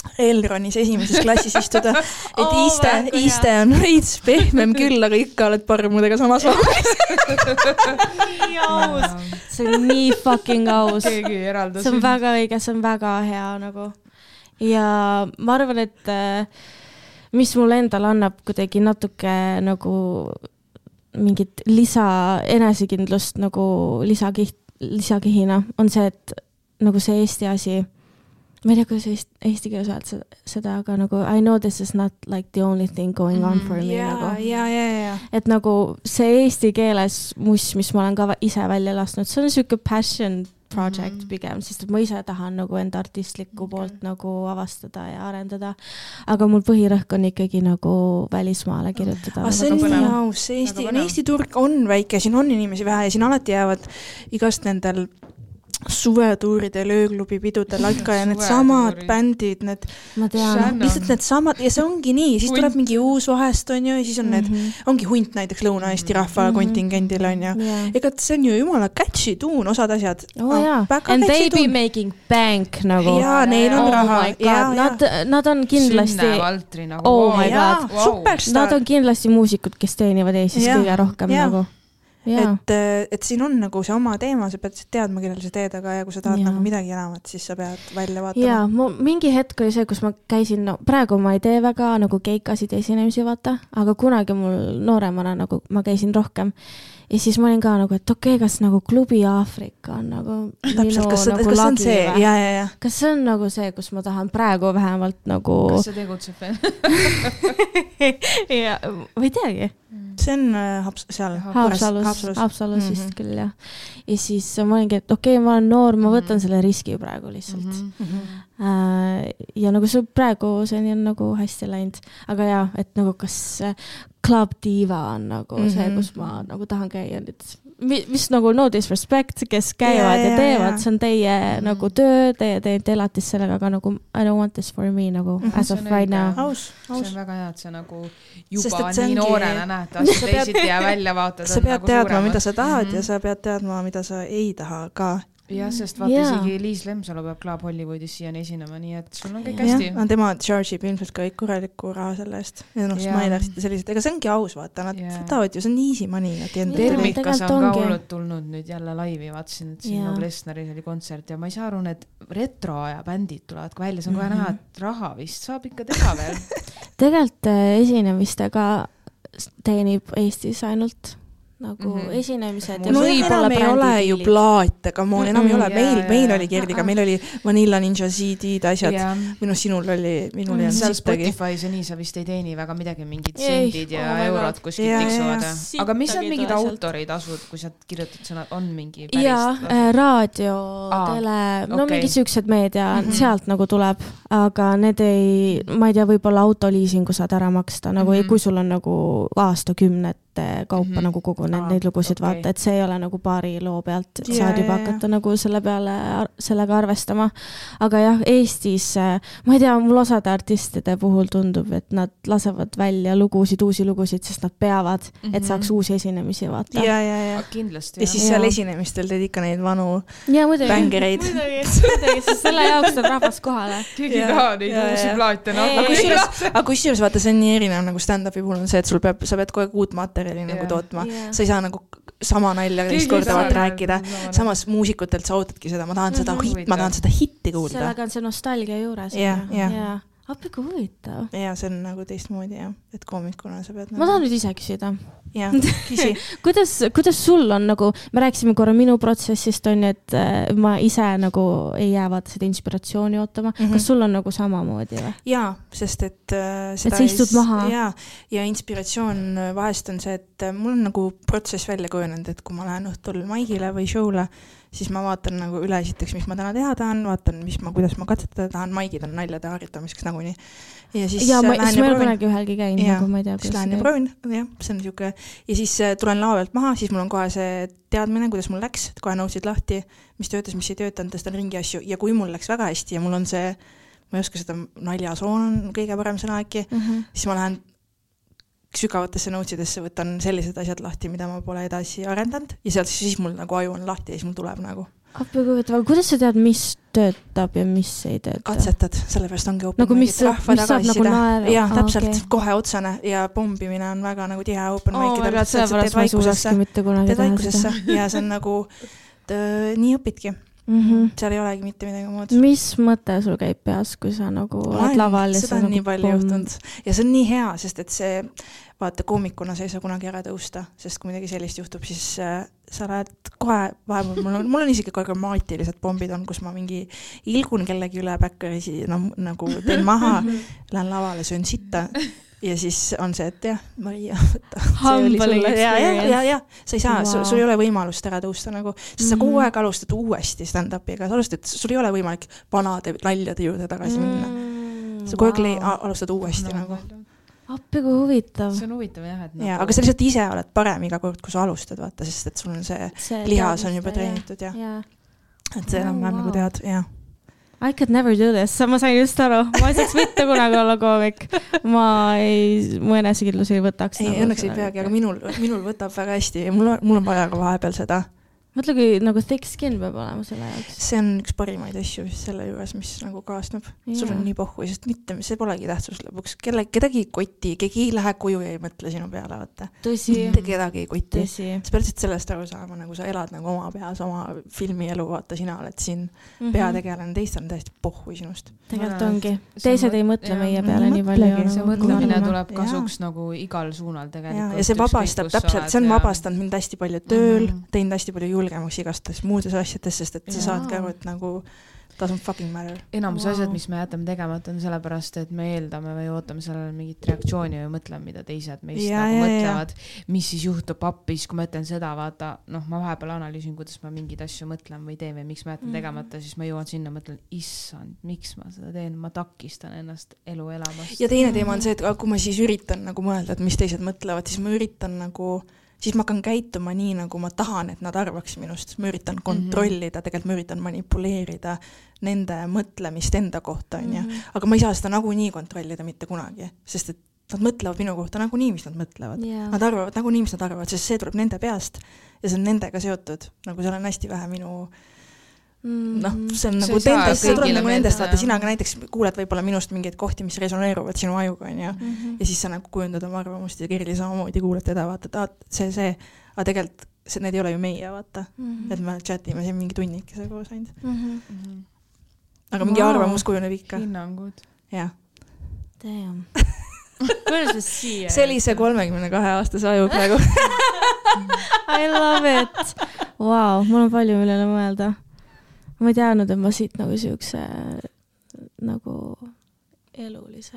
Elronis esimeses klassis istuda, et iste on veits pehmem küll, aga ikka oled parmudega samas vahel. Nii aus. See on nii fucking aus. Keegi eraldas. See on väga õige, see on väga hea nagu. Ja ma arvan, et mis mulle endal annab kuidagi natuke nagu mingit enesekindlust nagu lisakihina on see, et nagu see Eesti asi, ma ei tea, kuidas eesti keeles öelda seda, aga nagu I know this is not like the only thing going on for me. Ja. Et nagu see eesti keeles mis ma olen ka ise välja lasknud, see on selline passion project pigem, sest et ma ise tahan nagu enda artistlikku poolt nagu avastada ja arendada, aga mul põhirõhk on ikkagi nagu välismaale kirjutada. See on nii aus, Eesti turg on väike, siin on inimesi vähe ja siin alati jäävad igast nendel suvetuuride, lööglubi pidudel alka ja need samad bändid, lihtsalt need samad ja see ongi nii, siis tuleb mingi uus vahest on ju ja siis on need, ongi Hunt näiteks Lõuna-Eesti rahva kontingendil on ju. Ega see on ju jumala catchy tuun, osad asjad. And they be making bank nagu. Ja, neil on raha. Nad on kindlasti Sünne Valtri nagu. Oh my god. Superstar. Nad on kindlasti muusikud, kes teenivad Eestis kõige rohkem nagu. Et siin on nagu see oma teema, sa pead teadma, kellel sa teed, aga ja kui sa tahad nagu midagi enamat, siis sa pead välja vaatama. Ja, mingi hetk oli see, kus ma käisin, praegu ma ei tee väga nagu keikasid esinemisi vaata, aga kunagi mul nooremana nagu ma käisin rohkem. Ja siis ma olin ka nagu, et okei, kas nagu klubi Aafrika on nagu täpselt, kas see on see? Ja. Kas see on nagu see, kus ma tahan praegu vähemalt nagu... Kas see tegutseb veel? Ja, või teagi? See on seal Haapsalus vist küll, jah. Ja siis ma olingi, et okei, ma olen noor, ma võtan selle riski praegu lihtsalt. Ja nagu see praegu see on nagu hästi läinud. Aga jah, et nagu kas Club Diva on nagu see, kus ma nagu tahan käia nüüd. Mis nagu no disrespect, kes käivad ja teevad, see on teie nagu töö, teie elatis sellega, aga nagu I don't want this for me nagu as of right now. See on väga hea, et sa nagu juba nii noorena näed asju teisiti ja välja vaatad. Sa pead teadma, mida sa tahad ja sa pead teadma, mida sa ei taha ka. Jah, sest vaata isegi Liis Lemsalu peab Club Hollywoodis siiani esinema, nii et sul on kõik hästi. Ja, tema charge'ib ilmselt ka korraliku raha selle eest. Ja ma ei tahtsid sellised, ega see ongi aus, vaata, nad võtavad ju, see on easy money. Termikas on ka hullud tulnud nüüd jälle laivi, vaatasin, et siin Plesneris oli kontsert ja ma ei saa aru, need retroaja bändid tulevad ka välja, see on kohe näha, et raha vist saab ikka teha veel. Tegelikult esinemistega teenib Eestis ainult nagu esinemised ja võib-olla brändid. Enam ei ole ju plaat, aga enam ei ole. Meil oli Gerdiga, meil oli Vanilla Ninja CD-d asjad. Minu sinul oli, minul ei olnud seal Spotify's ja nii sa vist ei teeni väga midagi, mingid sendid ja eurod kuskil tiksuvad. Aga mis on mingid autoritasud, kui sa kirjutad sõnad, on mingi päris? Ja, raadio, tele, no mingi süksed meedia, sealt nagu tuleb, aga need ei, ma ei tea, võib-olla autoliisingu saad ära maksta, nagu kui sul on nagu aastakümned kaupa nagu kogu neid lugusid vaata, et see ei ole nagu paari loo pealt, saad juba hakata nagu selle peale sellega arvestama. Aga jah, Eestis, ma ei tea, mul osade artistide puhul tundub, et nad lasevad välja uusi lugusid, sest nad peavad, et saaks uusi esinemisi vaata. Ja. Kindlasti. Ja siis seal esinemistel teed ikka neid vanu bängereid. Muidugi, sest selle jaoks tuleb rahvas kohale. Keegi taha neid uusi plaate. Aga kusjuures vaata, see on nii erinev nagu stand-upi puhul on see, et sa pead kogu aeg uut materjali nagu tootma. Sa ei saa nagu sama nalja neist kordavalt rääkida. Samas muusikutelt sa ootadki seda, ma tahan seda hitti kuulda. Sellega on see nostalgia juures. Ja. Appiga huvitav. Ja, see on nagu teistmoodi, jah. Et koomikuna sa pead... Ma tahan nüüd ise küsida. Ja, küsi. kuidas sul on nagu, me rääkisime korra minu protsessist on, et ma ise nagu ei jäävad seda inspiratsiooni ootama. Kas sul on nagu samamoodi või? Jaa, sest et sa istud maha. Ja inspiratsioon vahest on see, et mul on nagu protsess välja kujunenud, et kui ma lähen õhtul maigile või show'le, siis ma vaatan nagu üle esiteks, mis ma täna teha tahan, vaatan, kuidas ma katsetada tahan, maigid on naljade harjutamiseks nagunii. Ja siis ma ei ole kunagi ühelgi käinud, nagu ma ei tea. Siis lähen ja proovin, jah, see on niisugune. Ja siis tulen lao pealt maha, siis mul on kohe see teadmine, kuidas mul läks, et kohe nõusid lahti, mis töötas, mis ei töötanud, tõstan ringi asju. Ja kui mul läks väga hästi ja mul on see, ma ei oska seda naljasoon on kõige parem sõna äkki, siis ma lähen sügavatesse nootsidesse, võtan sellised asjad lahti, mida ma pole edasi arendanud ja sealt siis mul nagu aju on lahti ja siis mul tuleb nagu. kuidas sa tead, mis töötab ja mis ei tööta? Katsetad, sellepärast ongi open nagu mis saab nagu naer? Jah, täpselt, kohe otsane ja pommimine on väga nagu tihe open mic'idel. Sellepärast ma ei suusaski mitte kunagi teha seda. Ja see on nagu, nii õpidki. Seal ei olegi mitte midagi muud. Mis mõte sul käib peas, kui sa nagu oled laval? Seda on nii palju juhtunud. Ja see on nii hea, sest et see, vaata, koomikuna sa ei saa kunagi ära tõusta, sest kui midagi sellist juhtub, siis sa lähed kohe vahepeal, mul on isegi grammaatilised pombid on, kus ma mingi ilgun kellegi üle päkkerisi, nagu teen maha, lähen lavale, söön sitta ja siis on see, et jah, Maria, võtta. Humbling experience. Ja, sa ei saa, sul ei ole võimalust ära tõusta nagu, sest sa kogu aeg alustad uuesti stand-upiga, sa alustad, sul ei ole võimalik vanade naljade juurde tagasi minna. Sa kogu aeg alustad uuesti nagu. Appi, kui huvitav. See on huvitav jah, et ja, aga sa lihtsalt ise oled parem iga kord, kui sa alustad, vaata, sest et sul on see lihas on juba treenitud ja. Et see enam nagu tead, jah. I could never do this, ma sain just aru, ma ei saaks mitte kunagi olla koomik. Mu enesekindlus ei võtaks. Ei, õnneks ei peagi, aga minul võtab väga hästi ja mul on vaja ka vahepeal seda. Mõtle, kui nagu thick skin peab olema selle jaoks. See on üks parimaid asju selle juures, mis nagu kaasneb. Sul on nii pohhu, sest mitte, see polegi tähtsus lõpuks. Kedagi ei koti, keegi ei lähe koju ja ei mõtle sinu peale, vaata. Tõsi. Mitte kedagi ei koti. Sa pead lihtsalt sellest aru saama, nagu sa elad nagu oma peas, oma filmielu, vaata, sina oled siin peategelane, teist on täiesti pohhu sinust. Tegelikult ongi. Teised ei mõtle meie peale nii palju. See mõtlemine tuleb kasuks nagu igal suunal tegelikult. Ja see vabastab täpselt, see on vabastanud mind hästi palju tööl, teinud hästi palju julgemaks igastes muudes asjades, sest et sa saadki aru, et nagu doesn't fucking matter. Enamus asjad, mis me jätame tegemata, on sellepärast, et me eeldame või ootame sellele mingit reaktsiooni või mõtleme, mida teised meist nagu mõtlevad. Mis siis juhtub appis, kui ma ütlen seda, vaata, ma vahepeal analüüsin, kuidas ma mingid asju mõtlen või teen või miks ma jätan tegemata, siis ma jõuan sinna, mõtlen, issand, miks ma seda teen, ma takistan ennast elu elamast. Ja teine teema on see, et kui ma siis üritan nagu mõelda, et mis teised mõtlevad, siis ma üritan nagu siis ma hakkan käituma nii, nagu ma tahan, et nad arvaks minust. Ma üritan kontrollida, tegelikult ma üritan manipuleerida nende mõtlemist enda kohta. Aga ma ei saa seda nagu nii kontrollida mitte kunagi, sest et nad mõtlevad minu kohta nagu nii, mis nad mõtlevad. Nad arvavad nagu nii, mis nad arvavad, sest see tuleb nende peast ja see on nendega seotud. Nagu seal on hästi vähe minu see on nagu see tuleb nagu nendest, vaata, sina ka näiteks kuuled võib-olla minust mingeid kohti, mis resoneeruvad sinu ajuga, ja siis sa nagu kujundad oma arvamust ja Kirli samamoodi kuuled teda, vaata, see, aga tegelikult need ei ole ju meie, vaata, et me chatime siin mingi tunnikese koos ainult. Aga mingi arvamus kujuneb ikka. Hinnangud. Jah. Damn. Kuidas me siia? See oli see 32-aastase aju praegu. I love it. Wow, mul on palju millele mõelda. Ma ei teadnud, et ma siit nagu siukse nagu elulise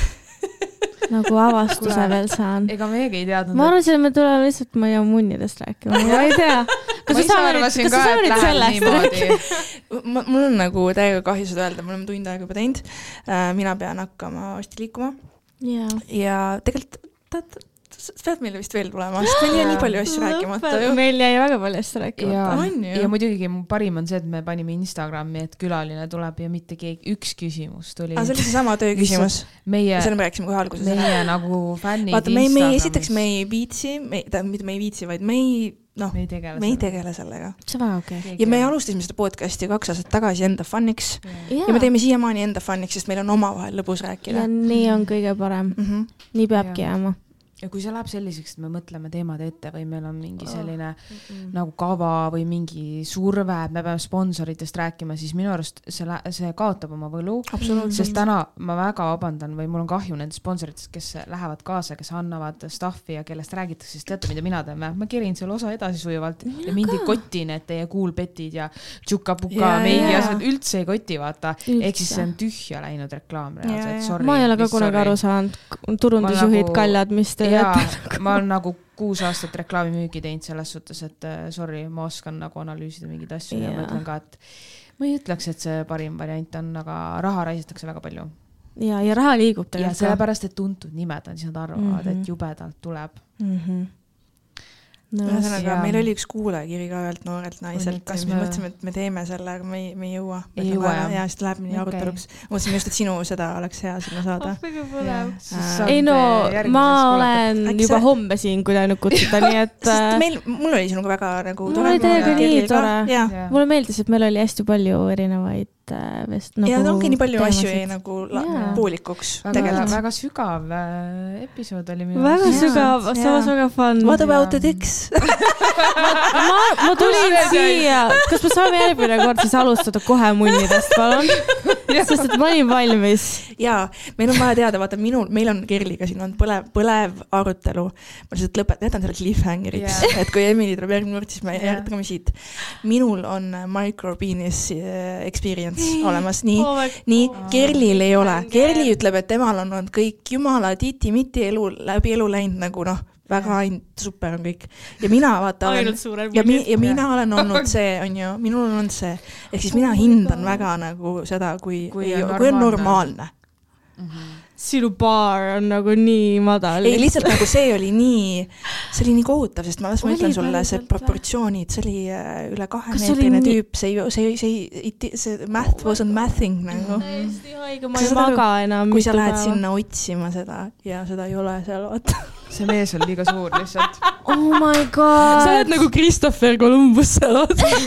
nagu avastuse veel saan. Ega meiegi ei teadnud. Ma arvasin, et me tuleme lihtsalt ma ei tea munnidest rääkima. Ma ei tea. Kas sa saarid sellest? Mul on nagu täiega kahju seda öelda. Me oleme tund aega juba teinud. Mina pean hakkama hästi liikuma. Ja tegelikult sa pead meile vist veel tulema, sest meil jäi nii palju asju rääkimata. Meil jäi väga palju asju rääkimata. Ja muidugi parim on see, et me panime Instagrami, et külaline tuleb ja mitte keegi, üks küsimus tuli. See oli see sama töö küsimus. Selle me rääkisime kohe alguses. Meie nagu fännid vaata, esiteks me ei viitsi, mitte me ei viitsi, vaid me ei tegele sellega. See on väga okei. Ja me alustasime seda podcasti 2 aastat tagasi enda funniks. Ja me teeme siiamaani enda funniks, sest meil on omavahel lõbus rääkida. Ja nii on kõige parem. Nii peabki jääma. Ja kui see läheb selliseks, et me mõtleme teemad ette või meil on mingi selline nagu kava või mingi surve, et me peame sponsoritest rääkima, siis minu arust see kaotab oma võlu. Sest täna ma väga vabandan või mul on kahju nende sponsoritest, kes lähevad kaasa, kes annavad staffi ja kellest räägitakse, siis teate, mida mina teen. Ma kerin selle osa edasi sujuvalt ja mind ei koti need teie coolbetid ja tšuka-puka meigi asjad üldse ei koti, vaata. Ehk siis see on tühja läinud reklaam reaalselt. Ma ei ole ka kunagi aru saanud, turundusjuhid kaljad, mis te ma olen nagu 6 aastat reklaamimüügi teinud selles suhtes, et sorry, ma oskan nagu analüüsida mingeid asju ja ma ütlen ka, et ma ei ütleks, et see parim variant on, aga raha raisatakse väga palju. Ja raha liigub tegelikult. Ja sellepärast, et tuntud nimed on, siis nad arvavad, et jubedalt tuleb. ühesõnaga, meil oli üks kuulajakiri ka ühelt noorelt naiselt, kas me mõtlesime, et me teeme selle, aga me ei jõua. Ja siis läheb nii aruteluks. Mõtlesin just, et sinu seda oleks hea sinna saada. Ei no, ma olen juba homme siin, kui ta nüüd kutsuda, nii et... Mul oli sinuga väga nagu tore. Mul oli teiega nii tore. Mulle meeldis, et meil oli hästi palju erinevaid ja ta ongi nii palju asju jäi nagu poolikuks tegelikult. Väga sügav episood oli minu. Väga sügav, samas väga fun. What about the dicks? ma tulin siia. Kas me saame järgmine kord siis alustada kohe munnidest, palun? Sest et ma olin valmis. Jaa, meil on vaja teada, vaata, meil on Kerliga siin on põlev arutelu. Ma lihtsalt jätan selle cliffhangeriks, et kui Emily tuleb järgmine kord, siis me jätkame siit. Minul on micropenis experience olemas, nii Kerlil ei ole. Kerli ütleb, et temal on olnud kõik jumala titi-miti läbi elu läinud nagu väga super on kõik. Ja mina vaata ja mina olen olnud see, on ju, minul on olnud see. Ehk siis mina hindan väga nagu seda, kui on normaalne. Sinu baar on nagu nii madal. Ei, lihtsalt nagu see oli nii kohutav, sest ma ütlen sulle, see proportsioonid, see oli üle 2 meetrine tüüp, see math wasn't mathing nagu. Hästi haige, ma ei maga enam. Kui sa lähed sinna otsima seda ja seda ei ole seal, vaata. See mees on liiga suur lihtsalt. Oh my god. Sa oled nagu Christopher Columbus seal.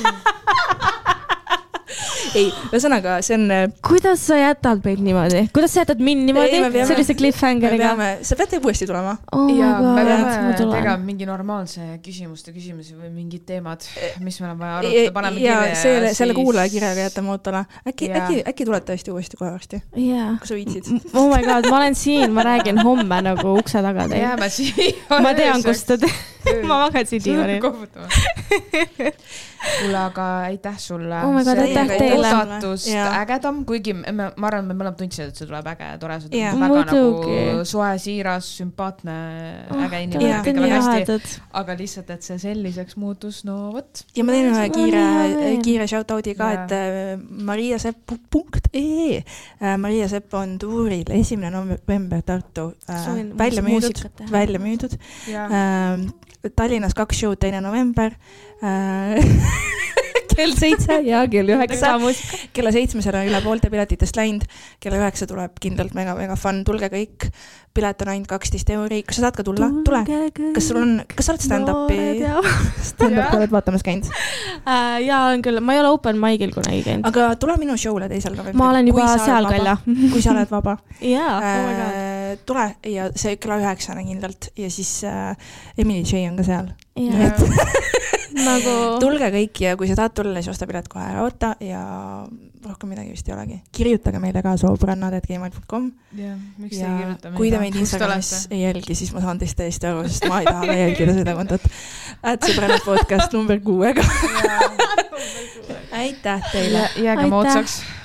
Ei, ühesõnaga, see on... Kuidas sa jätad meid niimoodi? Kuidas sa jätad mind niimoodi? Sellise cliffhangeriga? Sa pead uuesti tulema. Oh ja me peame tegema mingi normaalse küsimusi või mingid teemad, mis meil on vaja arutada, paneme kirja. Ja selle kuulajakirjaga jätame ootala. Äkki tuled tõesti uuesti kohe varsti? Kui sa viitsid. Oh my god, ma olen siin, ma räägin homme nagu ukse taga teil. Jääme siin. Ma tean, kus ta ma magan siin diivanil. Kuule, aga aitäh sulle. Oh my god, aitäh teile. Oodatust ägedam, kuigi ma arvan, me mõlemad tundsid, et see tuleb äge ja tore. See on väga nagu soe, siiras, sümpaatne, äge inimene, kõik väga hästi. Aga lihtsalt, et see selliseks muutus, no võt. Ja ma teen ühe kiire shoutout'i ka, et mariasepp.ee Maria Sepp on tuuril 1. november Tartu välja müüdud. Tallinnas 2 show'd 2. november kell 7 ja kell 9. Kella 7 on üle poolte piletitest läinud. Kella 9 tuleb kindlalt mega fun. Tulge kõik. Pilet on ainult 12 €. Kas sa tahad ka tulla? Tule. Kas sa oled stand-upi? Stand-up oled vaatamas käinud? Jaa, on küll. Ma ei ole open mic'il kunagi käinud. Aga tule minu show'le 2. novembril. Ma olen juba seal Kalja. Kui sa oled vaba. Jaa, tule ja see kella 9 kindlalt. Ja siis Emily J on ka seal. Tulge kõik ja kui sa tahad tulla, siis osta pilet kohe ära oota ja rohkem midagi vist ei olegi. Kirjutage meile ka sobrannad@gmail.com ja kui te meid Instagramis ei jälgi, siis ma saan teist täiesti aru, sest ma ei taha ka jälgida seda kontot. Sõbrannad podcast number 6. Aitäh teile. Jääge moodsaks.